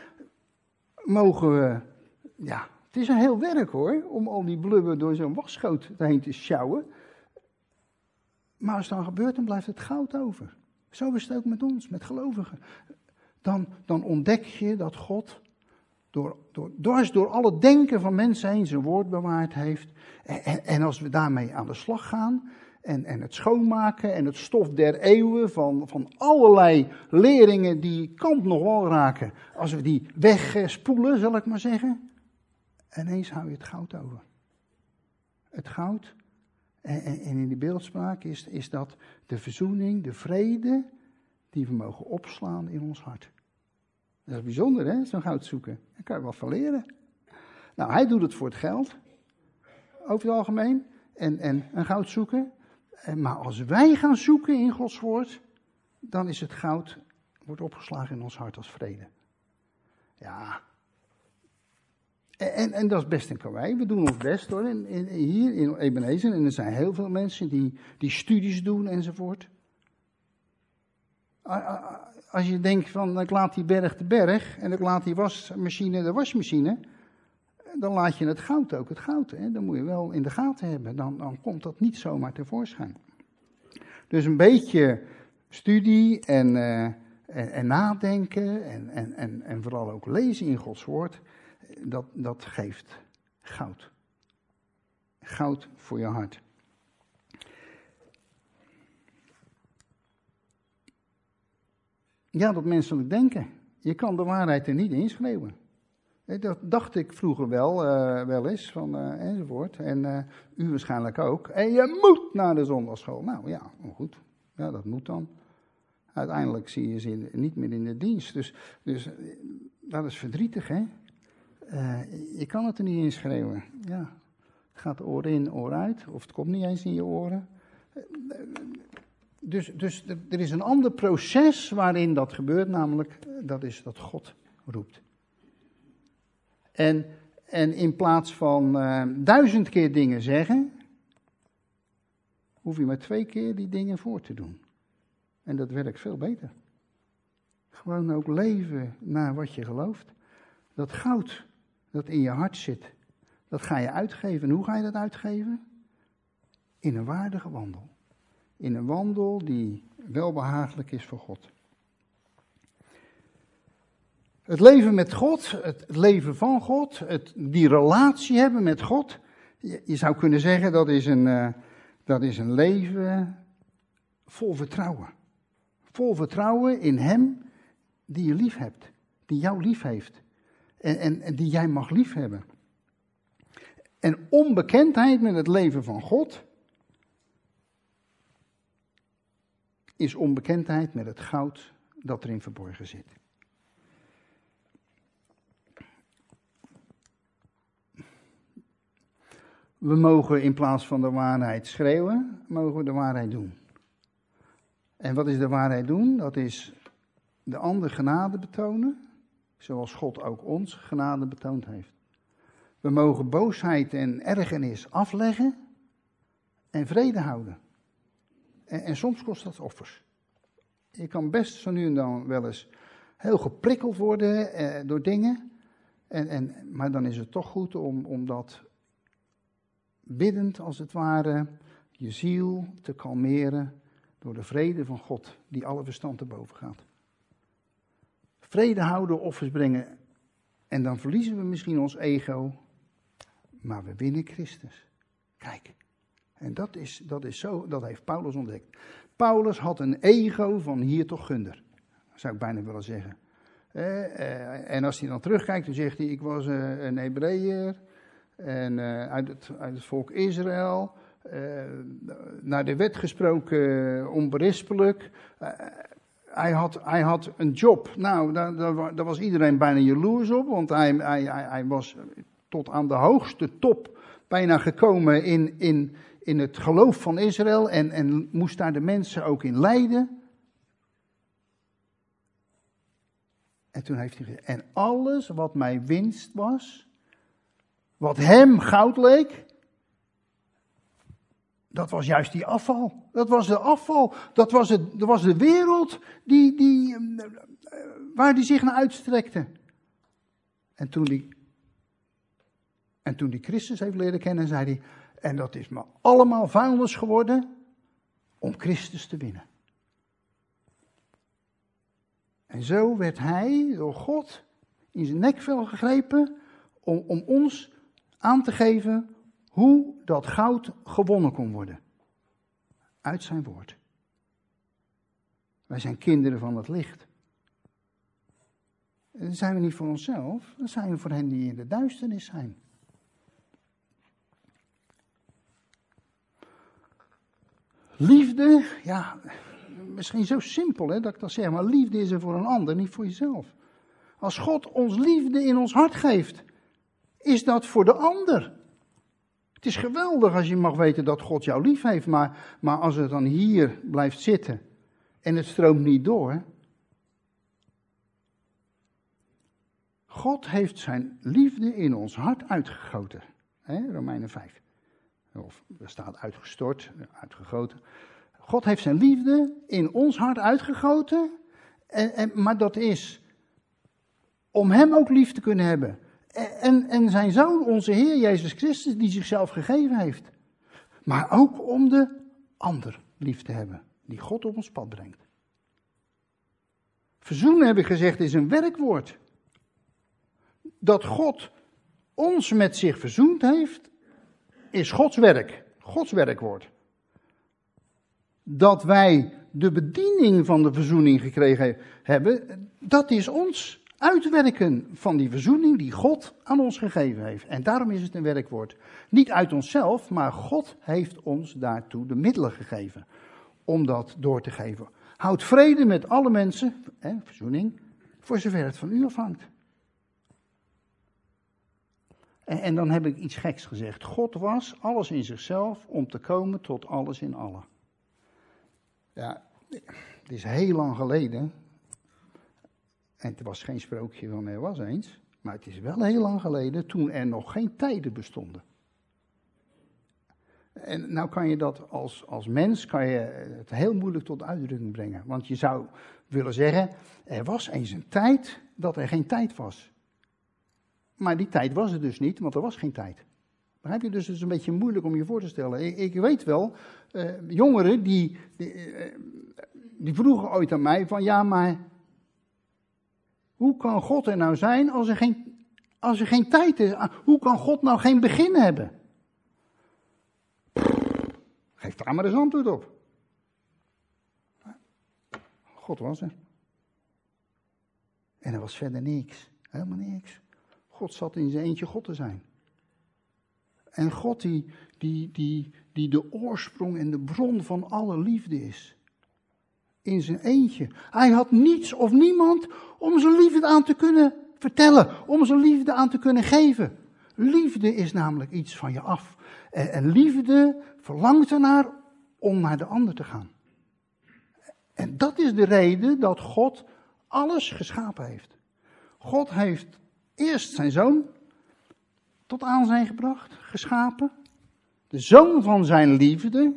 [SPEAKER 3] het is een heel werk hoor, om al die blubber door zo'n wasgoot heen te sjouwen. Maar als het dan gebeurt, dan blijft het goud over. Zo is het ook met ons, met gelovigen. Dan ontdek je dat God dwars door alle denken van mensen heen zijn woord bewaard heeft. En als we daarmee aan de slag gaan en het schoonmaken en het stof der eeuwen van allerlei leringen die kant nog wel raken. Als we die wegspoelen, zal ik maar zeggen. Ineens hou je het goud over. Het goud. En in die beeldspraak is dat de verzoening, de vrede die we mogen opslaan in ons hart. Dat is bijzonder hè, zo'n goud zoeken. Daar kan je wat van leren. Nou, hij doet het voor het geld. Over het algemeen. En een goud zoeken. Maar als wij gaan zoeken in Gods woord, dan is het goud, wordt opgeslagen in ons hart als vrede. Ja. En dat is best een karwei. We doen ons best hoor, hier in Ebenezer. En er zijn heel veel mensen die studies doen enzovoort. Als je denkt van, ik laat die berg de berg en ik laat die wasmachine de wasmachine, dan laat je het goud ook het goud. Hè? Dan moet je wel in de gaten hebben. Dan komt dat niet zomaar tevoorschijn. Dus een beetje studie en nadenken en vooral ook lezen in Gods woord, dat geeft goud. Goud voor je hart. Ja, dat menselijk denken. Je kan de waarheid er niet inschreeuwen. Dat dacht ik vroeger wel eens, enzovoort. En u waarschijnlijk ook. En je moet naar de zondagschool. Nou ja, goed. Ja, dat moet dan. Uiteindelijk zie je ze niet meer in de dienst. Dus dat is verdrietig, hè. Je kan het er niet inschreeuwen. Ja, het gaat oor in, oor uit. Of het komt niet eens in je oren. Dus er is een ander proces waarin dat gebeurt, namelijk dat is dat God roept. En in plaats van 1000 keer dingen zeggen, hoef je maar 2 keer die dingen voor te doen. En dat werkt veel beter. Gewoon ook leven naar wat je gelooft. Dat goud dat in je hart zit, dat ga je uitgeven. En hoe ga je dat uitgeven? In een waardige wandel. In een wandel die welbehagelijk is voor God. Het leven met God, het leven van God, die relatie hebben met God. Je zou kunnen zeggen dat is een leven vol vertrouwen. Vol vertrouwen in Hem die je lief hebt. Die jou lief heeft. En die jij mag lief hebben. En onbekendheid met het leven van God is onbekendheid met het goud dat erin verborgen zit. We mogen in plaats van de waarheid schreeuwen, mogen we de waarheid doen. En wat is de waarheid doen? Dat is de ander genade betonen, zoals God ook ons genade betoond heeft. We mogen boosheid en ergernis afleggen en vrede houden. En soms kost dat offers. Je kan best zo nu en dan wel eens heel geprikkeld worden door dingen. Maar dan is het toch goed om dat biddend als het ware je ziel te kalmeren door de vrede van God die alle verstand te boven gaat. Vrede houden, offers brengen en dan verliezen we misschien ons ego, maar we winnen Christus. Kijk. En dat heeft Paulus ontdekt. Paulus had een ego van hier tot Gunder, zou ik bijna willen zeggen. En als hij dan terugkijkt, dan zegt hij, ik was een Hebreeër en uit het volk Israël, naar de wet gesproken onberispelijk. Hij had een job. Nou, daar was iedereen bijna jaloers op, want hij was tot aan de hoogste top bijna gekomen in het geloof van Israël en moest daar de mensen ook in leiden. En toen heeft hij gezegd, en alles wat mij winst was, wat hem goud leek, Dat was juist die afval. Dat was de afval. Dat was de wereld waar die zich naar uitstrekte. En toen die Christus heeft leren kennen, zei hij, en dat is me allemaal vuilnis geworden om Christus te winnen. En zo werd hij door God in zijn nekvel gegrepen om ons aan te geven hoe dat goud gewonnen kon worden. Uit zijn woord. Wij zijn kinderen van het licht. Dat zijn we niet voor onszelf, dat zijn we voor hen die in de duisternis zijn. Liefde, ja, misschien zo simpel hè, dat ik dat zeg, maar liefde is er voor een ander, niet voor jezelf. Als God ons liefde in ons hart geeft, is dat voor de ander. Het is geweldig als je mag weten dat God jou lief heeft, maar als het dan hier blijft zitten en het stroomt niet door. God heeft zijn liefde in ons hart uitgegoten. Romeinen 5. Of er staat uitgestort, uitgegoten. God heeft zijn liefde in ons hart uitgegoten. Maar dat is om hem ook lief te kunnen hebben. En zijn zoon, onze Heer Jezus Christus, die zichzelf gegeven heeft. Maar ook om de ander lief te hebben, die God op ons pad brengt. Verzoenen, heb ik gezegd, is een werkwoord. Dat God ons met zich verzoend heeft, is Gods werk. Gods werkwoord. Dat wij de bediening van de verzoening gekregen hebben, dat is ons uitwerken van die verzoening die God aan ons gegeven heeft. En daarom is het een werkwoord. Niet uit onszelf, maar God heeft ons daartoe de middelen gegeven om dat door te geven. Houd vrede met alle mensen, verzoening, voor zover het van u afhangt. En dan heb ik iets geks gezegd. God was alles in zichzelf om te komen tot alles in allen. Ja, het is heel lang geleden. En het was geen sprookje van er was eens. Maar het is wel heel lang geleden toen er nog geen tijden bestonden. En nou kan je dat als mens kan je het heel moeilijk tot uitdrukking brengen. Want je zou willen zeggen, er was eens een tijd dat er geen tijd was. Maar die tijd was er dus niet, want er was geen tijd. Begrijp je? Dus het is een beetje moeilijk om je voor te stellen. Ik weet wel, jongeren die vroegen ooit aan mij van, ja maar, hoe kan God er nou zijn als er geen tijd is? Hoe kan God nou geen begin hebben? Geef daar maar eens antwoord op. God was er. En er was verder niks. Helemaal niks. God zat in zijn eentje God te zijn. En God die de oorsprong en de bron van alle liefde is. In zijn eentje. Hij had niets of niemand om zijn liefde aan te kunnen vertellen. Om zijn liefde aan te kunnen geven. Liefde is namelijk iets van je af. En liefde verlangt ernaar om naar de ander te gaan. En dat is de reden dat God alles geschapen heeft. God heeft eerst zijn zoon tot aanzijn gebracht, geschapen. De zoon van zijn liefde.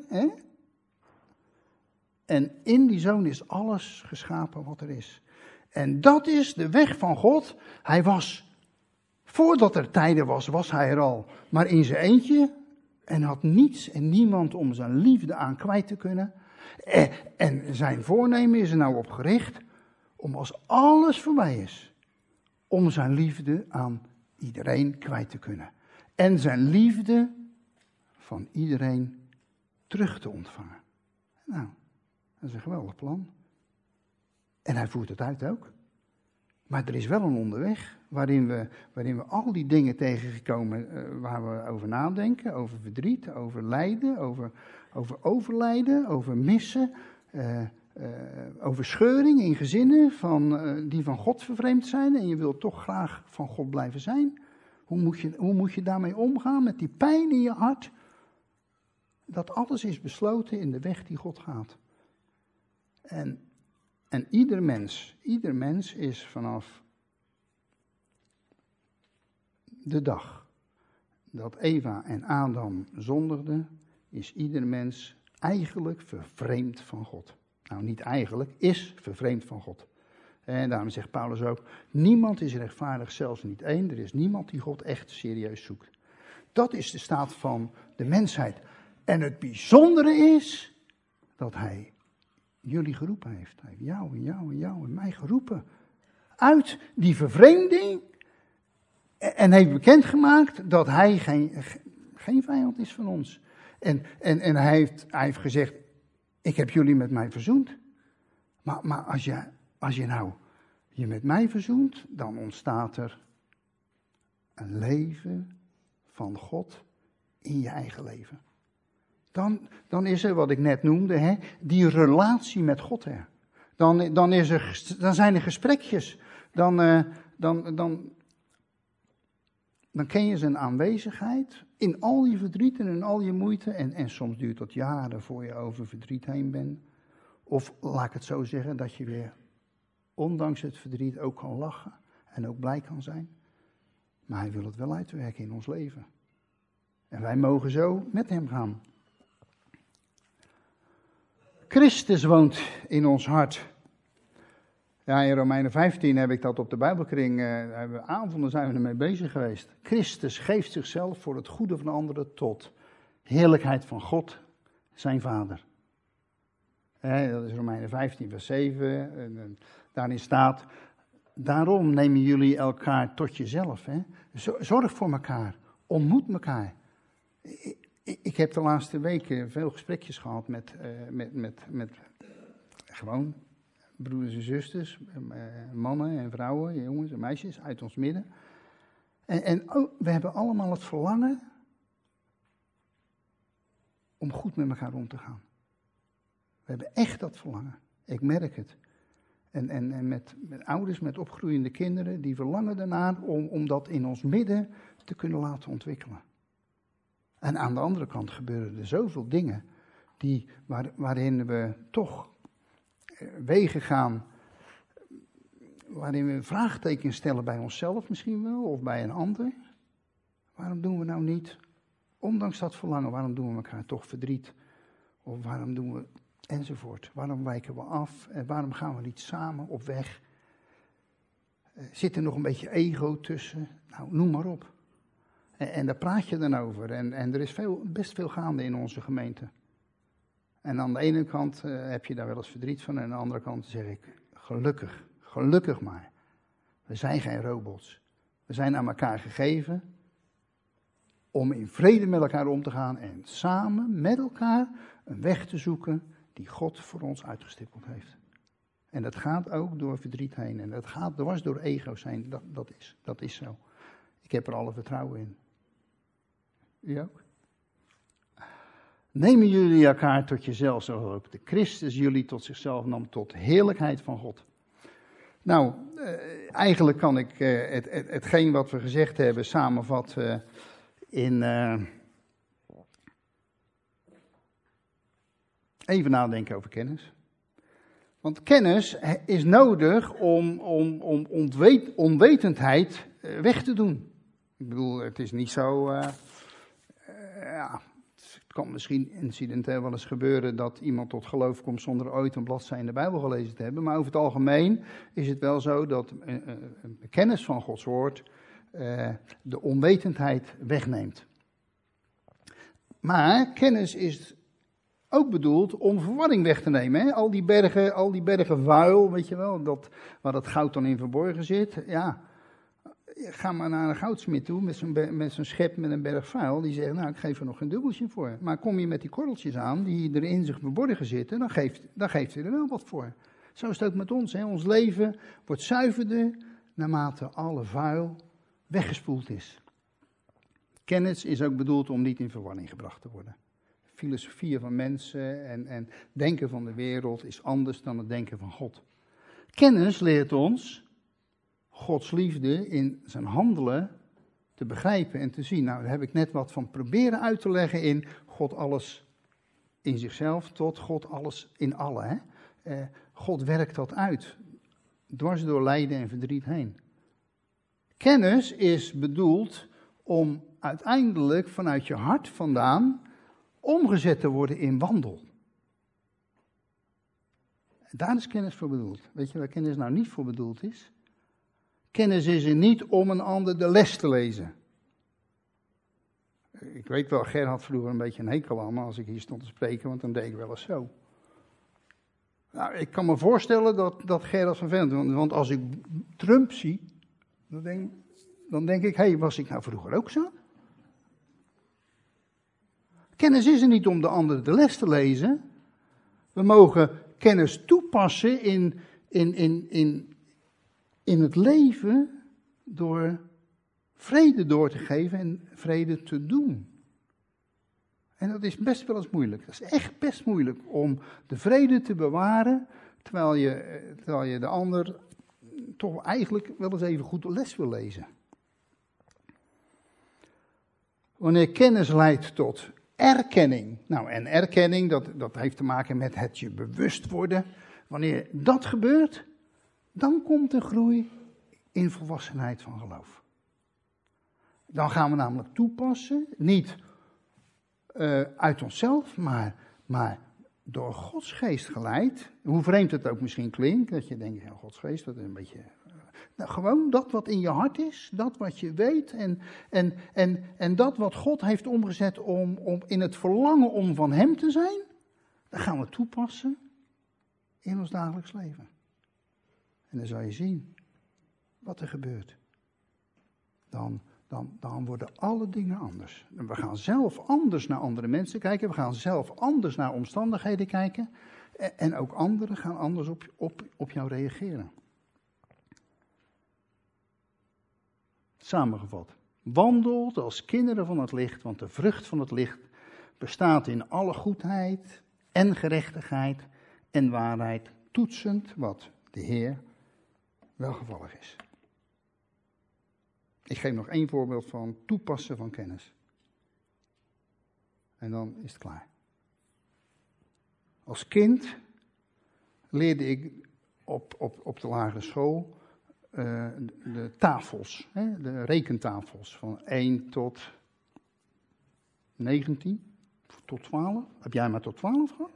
[SPEAKER 3] En in die zoon is alles geschapen wat er is. En dat is de weg van God. Hij was, voordat er tijden was hij er al. Maar in zijn eentje en had niets en niemand om zijn liefde aan kwijt te kunnen. En zijn voornemen is er nou op gericht om als alles voorbij is, om zijn liefde aan iedereen kwijt te kunnen. En zijn liefde van iedereen terug te ontvangen. Nou, dat is een geweldig plan. En hij voert het uit ook. Maar er is wel een onderweg waarin we al die dingen tegengekomen waar we over nadenken. Over verdriet, over lijden, over overlijden, over missen. Over scheuring in gezinnen die van God vervreemd zijn. En je wilt toch graag van God blijven zijn. Hoe moet je daarmee omgaan met die pijn in je hart? Dat alles is besloten in de weg die God gaat. En ieder mens is vanaf de dag dat Eva en Adam zondigden, is ieder mens eigenlijk vervreemd van God. Nou, niet eigenlijk, is vervreemd van God. En daarom zegt Paulus ook, niemand is rechtvaardig, zelfs niet één. Er is niemand die God echt serieus zoekt. Dat is de staat van de mensheid. En het bijzondere is dat hij jullie geroepen heeft. Hij heeft jou en jou en jou en mij geroepen. Uit die vervreemding. En heeft bekendgemaakt dat hij geen vijand is van ons. En hij heeft gezegd, ik heb jullie met mij verzoend. Maar als je nou je met mij verzoent, dan ontstaat er een leven van God in je eigen leven. Dan is er wat ik net noemde, hè, die relatie met God. Hè. Dan zijn er gesprekjes. Dan ken je zijn aanwezigheid in al je verdriet en in al je moeite. En soms duurt dat jaren voor je over verdriet heen bent. Of laat ik het zo zeggen, dat je weer ondanks het verdriet ook kan lachen en ook blij kan zijn. Maar hij wil het wel uitwerken in ons leven. En wij mogen zo met hem gaan. Christus woont in ons hart. Ja, in Romeinen 15 heb ik dat op de Bijbelkring, avonden zijn we ermee bezig geweest. Christus geeft zichzelf voor het goede van anderen tot heerlijkheid van God, zijn Vader. Dat is Romeinen 15 vers 7. En daarin staat, daarom nemen jullie elkaar tot jezelf. Hè? Zorg voor elkaar, ontmoet elkaar. Ik heb de laatste weken veel gesprekjes gehad met gewoon broeders en zusters, mannen en vrouwen, jongens en meisjes uit ons midden. En we hebben allemaal het verlangen om goed met elkaar om te gaan. We hebben echt dat verlangen. Ik merk het. En met ouders, met opgroeiende kinderen, die verlangen ernaar om dat in ons midden te kunnen laten ontwikkelen. En aan de andere kant gebeuren er zoveel dingen waarin we toch wegen gaan, waarin we vraagtekens stellen bij onszelf misschien wel, of bij een ander. Waarom doen we nou niet, ondanks dat verlangen, waarom doen we elkaar toch verdriet? Of waarom doen we, enzovoort. Waarom wijken we af? En waarom gaan we niet samen op weg? Zit er nog een beetje ego tussen? Nou, noem maar op. En daar praat je dan over. En er is best veel gaande in onze gemeente. En aan de ene kant heb je daar wel eens verdriet van. En aan de andere kant zeg ik, gelukkig maar. We zijn geen robots. We zijn aan elkaar gegeven om in vrede met elkaar om te gaan. En samen met elkaar een weg te zoeken die God voor ons uitgestippeld heeft. En dat gaat ook door verdriet heen. En dat gaat dwars door ego's heen. Dat is zo. Ik heb er alle vertrouwen in. U ook? Nemen jullie elkaar tot jezelf, zoals ook de Christus jullie tot zichzelf nam, tot heerlijkheid van God. Nou, eigenlijk kan ik hetgeen wat we gezegd hebben samenvatten in... Even nadenken over kennis. Want kennis is nodig om onwetendheid weg te doen. Ik bedoel, het is niet zo... het kan misschien incidenteel wel eens gebeuren dat iemand tot geloof komt zonder ooit een bladzijde in de Bijbel gelezen te hebben. Maar over het algemeen is het wel zo dat kennis van Gods woord de onwetendheid wegneemt. Maar kennis is ook bedoeld om verwarring weg te nemen. Hè? Al die bergen vuil, weet je wel, waar dat goud dan in verborgen zit. Ja, ga maar naar een goudsmid toe met zo'n schep met een berg vuil. Die zegt, nou, ik geef er nog een dubbeltje voor. Maar kom je met die korreltjes aan, die er in zich verborgen zitten, dan geeft hij er wel wat voor. Zo is het ook met ons. Hè? Ons leven wordt zuiverder naarmate alle vuil weggespoeld is. Kennis is ook bedoeld om niet in verwarring gebracht te worden. Filosofieën van mensen en denken van de wereld is anders dan het denken van God. Kennis leert ons Gods liefde in zijn handelen te begrijpen en te zien. Nou, daar heb ik net wat van proberen uit te leggen in God alles in zichzelf tot God alles in allen. God werkt dat uit, dwars door lijden en verdriet heen. Kennis is bedoeld om uiteindelijk vanuit je hart vandaan omgezet te worden in wandel. En daar is kennis voor bedoeld. Weet je waar kennis nou niet voor bedoeld is? Kennis is er niet om een ander de les te lezen. Ik weet wel, Ger had vroeger een beetje een hekel aan me als ik hier stond te spreken, want dan deed ik wel eens zo. Nou, ik kan me voorstellen dat Ger dat vervelend vindt, want als ik Trump zie, dan denk ik, hé, was ik nou vroeger ook zo? Kennis is er niet om de ander de les te lezen. We mogen kennis toepassen in het leven door vrede door te geven en vrede te doen. En dat is best wel eens moeilijk. Dat is echt best moeilijk om de vrede te bewaren, terwijl je de ander toch eigenlijk wel eens even goed de les wil lezen. Wanneer kennis leidt tot erkenning. Nou, en erkenning, dat heeft te maken met het je bewust worden. Wanneer dat gebeurt, dan komt de groei in volwassenheid van geloof. Dan gaan we namelijk toepassen, niet uit onszelf, maar door Gods geest geleid. Hoe vreemd het ook misschien klinkt, dat je denkt, ja, Gods geest, dat is een beetje... Nou, gewoon dat wat in je hart is, dat wat je weet en dat wat God heeft omgezet om in het verlangen om van Hem te zijn, dat gaan we toepassen in ons dagelijks leven. En dan zal je zien wat er gebeurt. Dan worden alle dingen anders. En we gaan zelf anders naar andere mensen kijken, we gaan zelf anders naar omstandigheden kijken en ook anderen gaan anders op jou reageren. Samengevat, wandelt als kinderen van het licht, want de vrucht van het licht bestaat in alle goedheid en gerechtigheid en waarheid, toetsend wat de Heer welgevallig is. Ik geef nog 1 voorbeeld van toepassen van kennis. En dan is het klaar. Als kind leerde ik op de lagere school de tafels, de rekentafels van 1 tot 19, tot 12. Heb jij maar tot 12 gehad?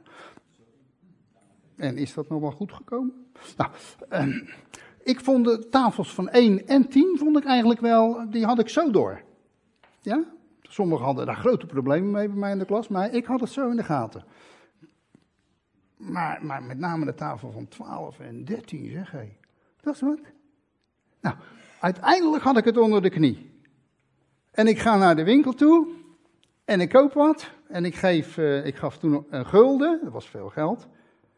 [SPEAKER 3] En is dat nog wel goed gekomen? Nou, ik vond de tafels van 1 en 10 vond ik eigenlijk wel, die had ik zo door. Ja? Sommigen hadden daar grote problemen mee bij mij in de klas, maar ik had het zo in de gaten. Maar met name de tafel van 12 en 13, zeg hé. Dat is wat. Nou, uiteindelijk had ik het onder de knie. En ik ga naar de winkel toe en ik koop wat. En ik gaf toen een gulden, dat was veel geld.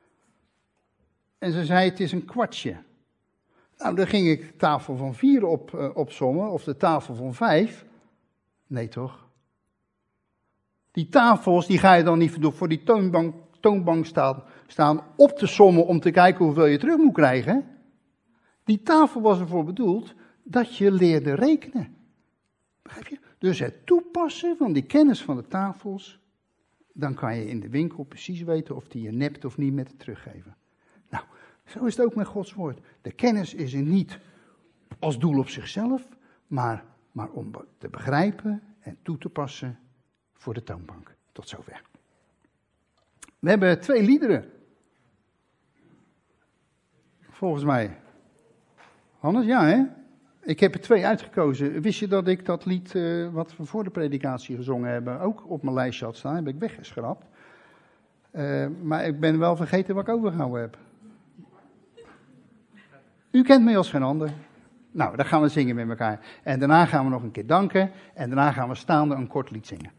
[SPEAKER 3] En ze zei, het is een kwartje. Nou, dan ging ik tafel van 4 opsommen, of de tafel van 5. Nee toch? Die tafels, die ga je dan niet voor die toonbank staan op te sommen om te kijken hoeveel je terug moet krijgen. Die tafel was ervoor bedoeld dat je leerde rekenen. Begrijp je? Dus het toepassen van die kennis van de tafels, dan kan je in de winkel precies weten of die je nept of niet met het teruggeven. Nou, zo is het ook met Gods woord. De kennis is er niet als doel op zichzelf, maar om te begrijpen en toe te passen voor de toonbank. Tot zover. We hebben 2 liederen. Volgens mij. Hannes, ja hè? Ik heb er 2 uitgekozen. Wist je dat ik dat lied wat we voor de predikatie gezongen hebben ook op mijn lijstje had staan? Heb ik weggeschrapt. Maar ik ben wel vergeten wat ik overgehouden heb. U kent mij als geen ander. Nou, dan gaan we zingen met elkaar. En daarna gaan we nog een keer danken. En daarna gaan we staande een kort lied zingen.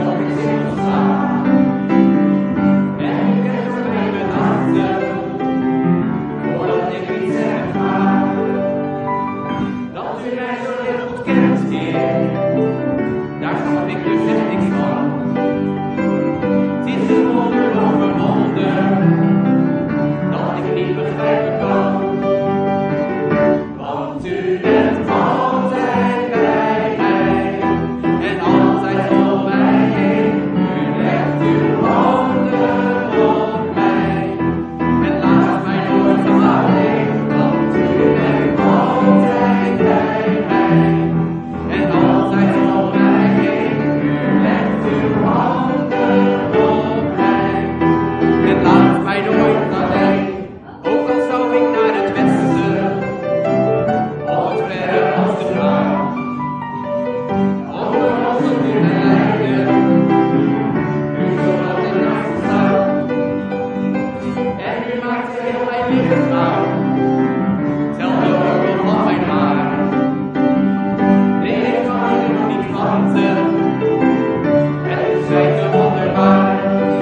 [SPEAKER 1] En En u maakt heel mijn lichaam blauw. Tel de orgel van mijn haar. Nee, ik kan u nog niet vanten. Het is weten wonderbaar.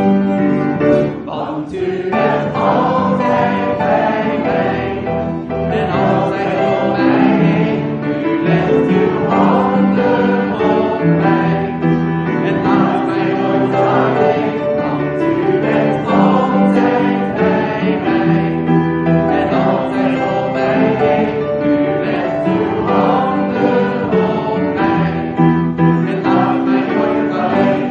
[SPEAKER 1] Want u bent altijd bij mij. En altijd om mij heen. U legt uw handen op mij. En laat mij nooit alleen. Want u bent altijd bij mij. En altijd om mij heen. U legt uw handen op mij. En laat mij nooit alleen.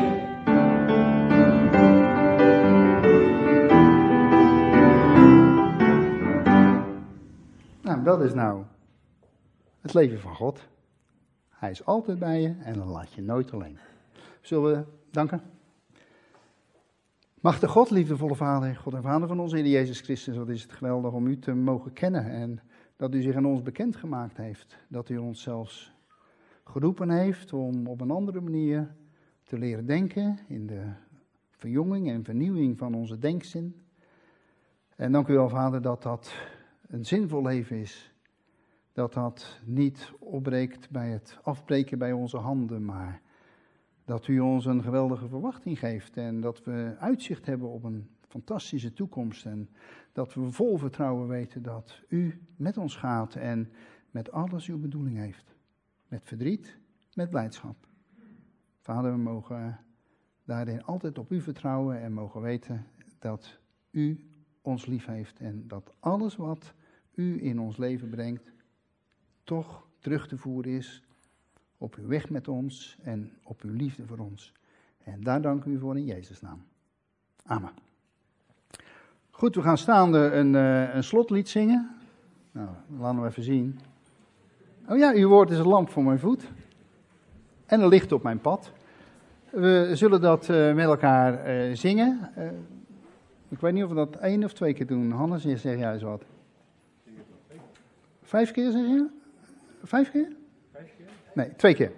[SPEAKER 3] Nou, dat is nou het leven van God. Hij is altijd bij je en dan laat je nooit alleen. Zullen we danken? Machtige God, liefdevolle Vader, God en Vader van onze Heer Jezus Christus, wat is het geweldig om u te mogen kennen en dat u zich aan ons bekendgemaakt heeft. Dat u ons zelfs geroepen heeft om op een andere manier te leren denken in de verjonging en vernieuwing van onze denkzin. En dank u wel, Vader, dat dat een zinvol leven is. Dat dat niet opbreekt bij het afbreken bij onze handen, maar dat u ons een geweldige verwachting geeft en dat we uitzicht hebben op een fantastische toekomst en dat we vol vertrouwen weten dat u met ons gaat en met alles uw bedoeling heeft. Met verdriet, met blijdschap. Vader, we mogen daarin altijd op u vertrouwen en mogen weten dat u ons lief heeft en dat alles wat u in ons leven brengt toch terug te voeren is op uw weg met ons en op uw liefde voor ons. En daar dank u voor in Jezus' naam. Amen. Goed, we gaan staande een slotlied zingen. Nou, laten we even zien. Oh ja, uw woord is een lamp voor mijn voet en een licht op mijn pad. We zullen dat met elkaar zingen. Ik weet niet of we dat 1 of 2 keer doen. Hannes, zeg jij eens wat. 5 keer zeg je? 5 keer? 5 keer? Nee, 2 keer.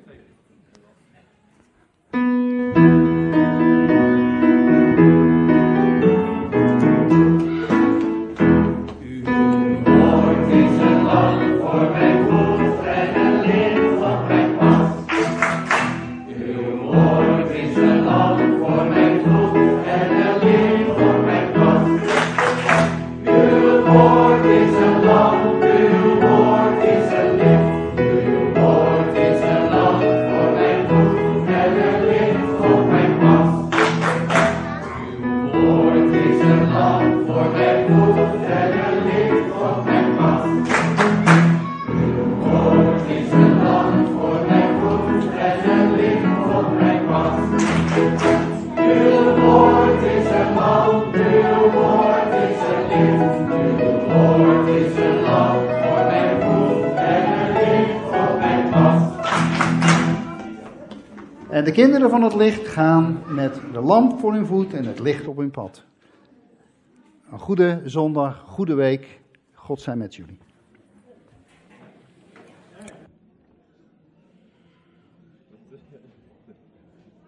[SPEAKER 3] En de kinderen van het licht gaan met de lamp voor hun voet en het licht op hun pad. Een goede zondag, goede week. God zij met jullie.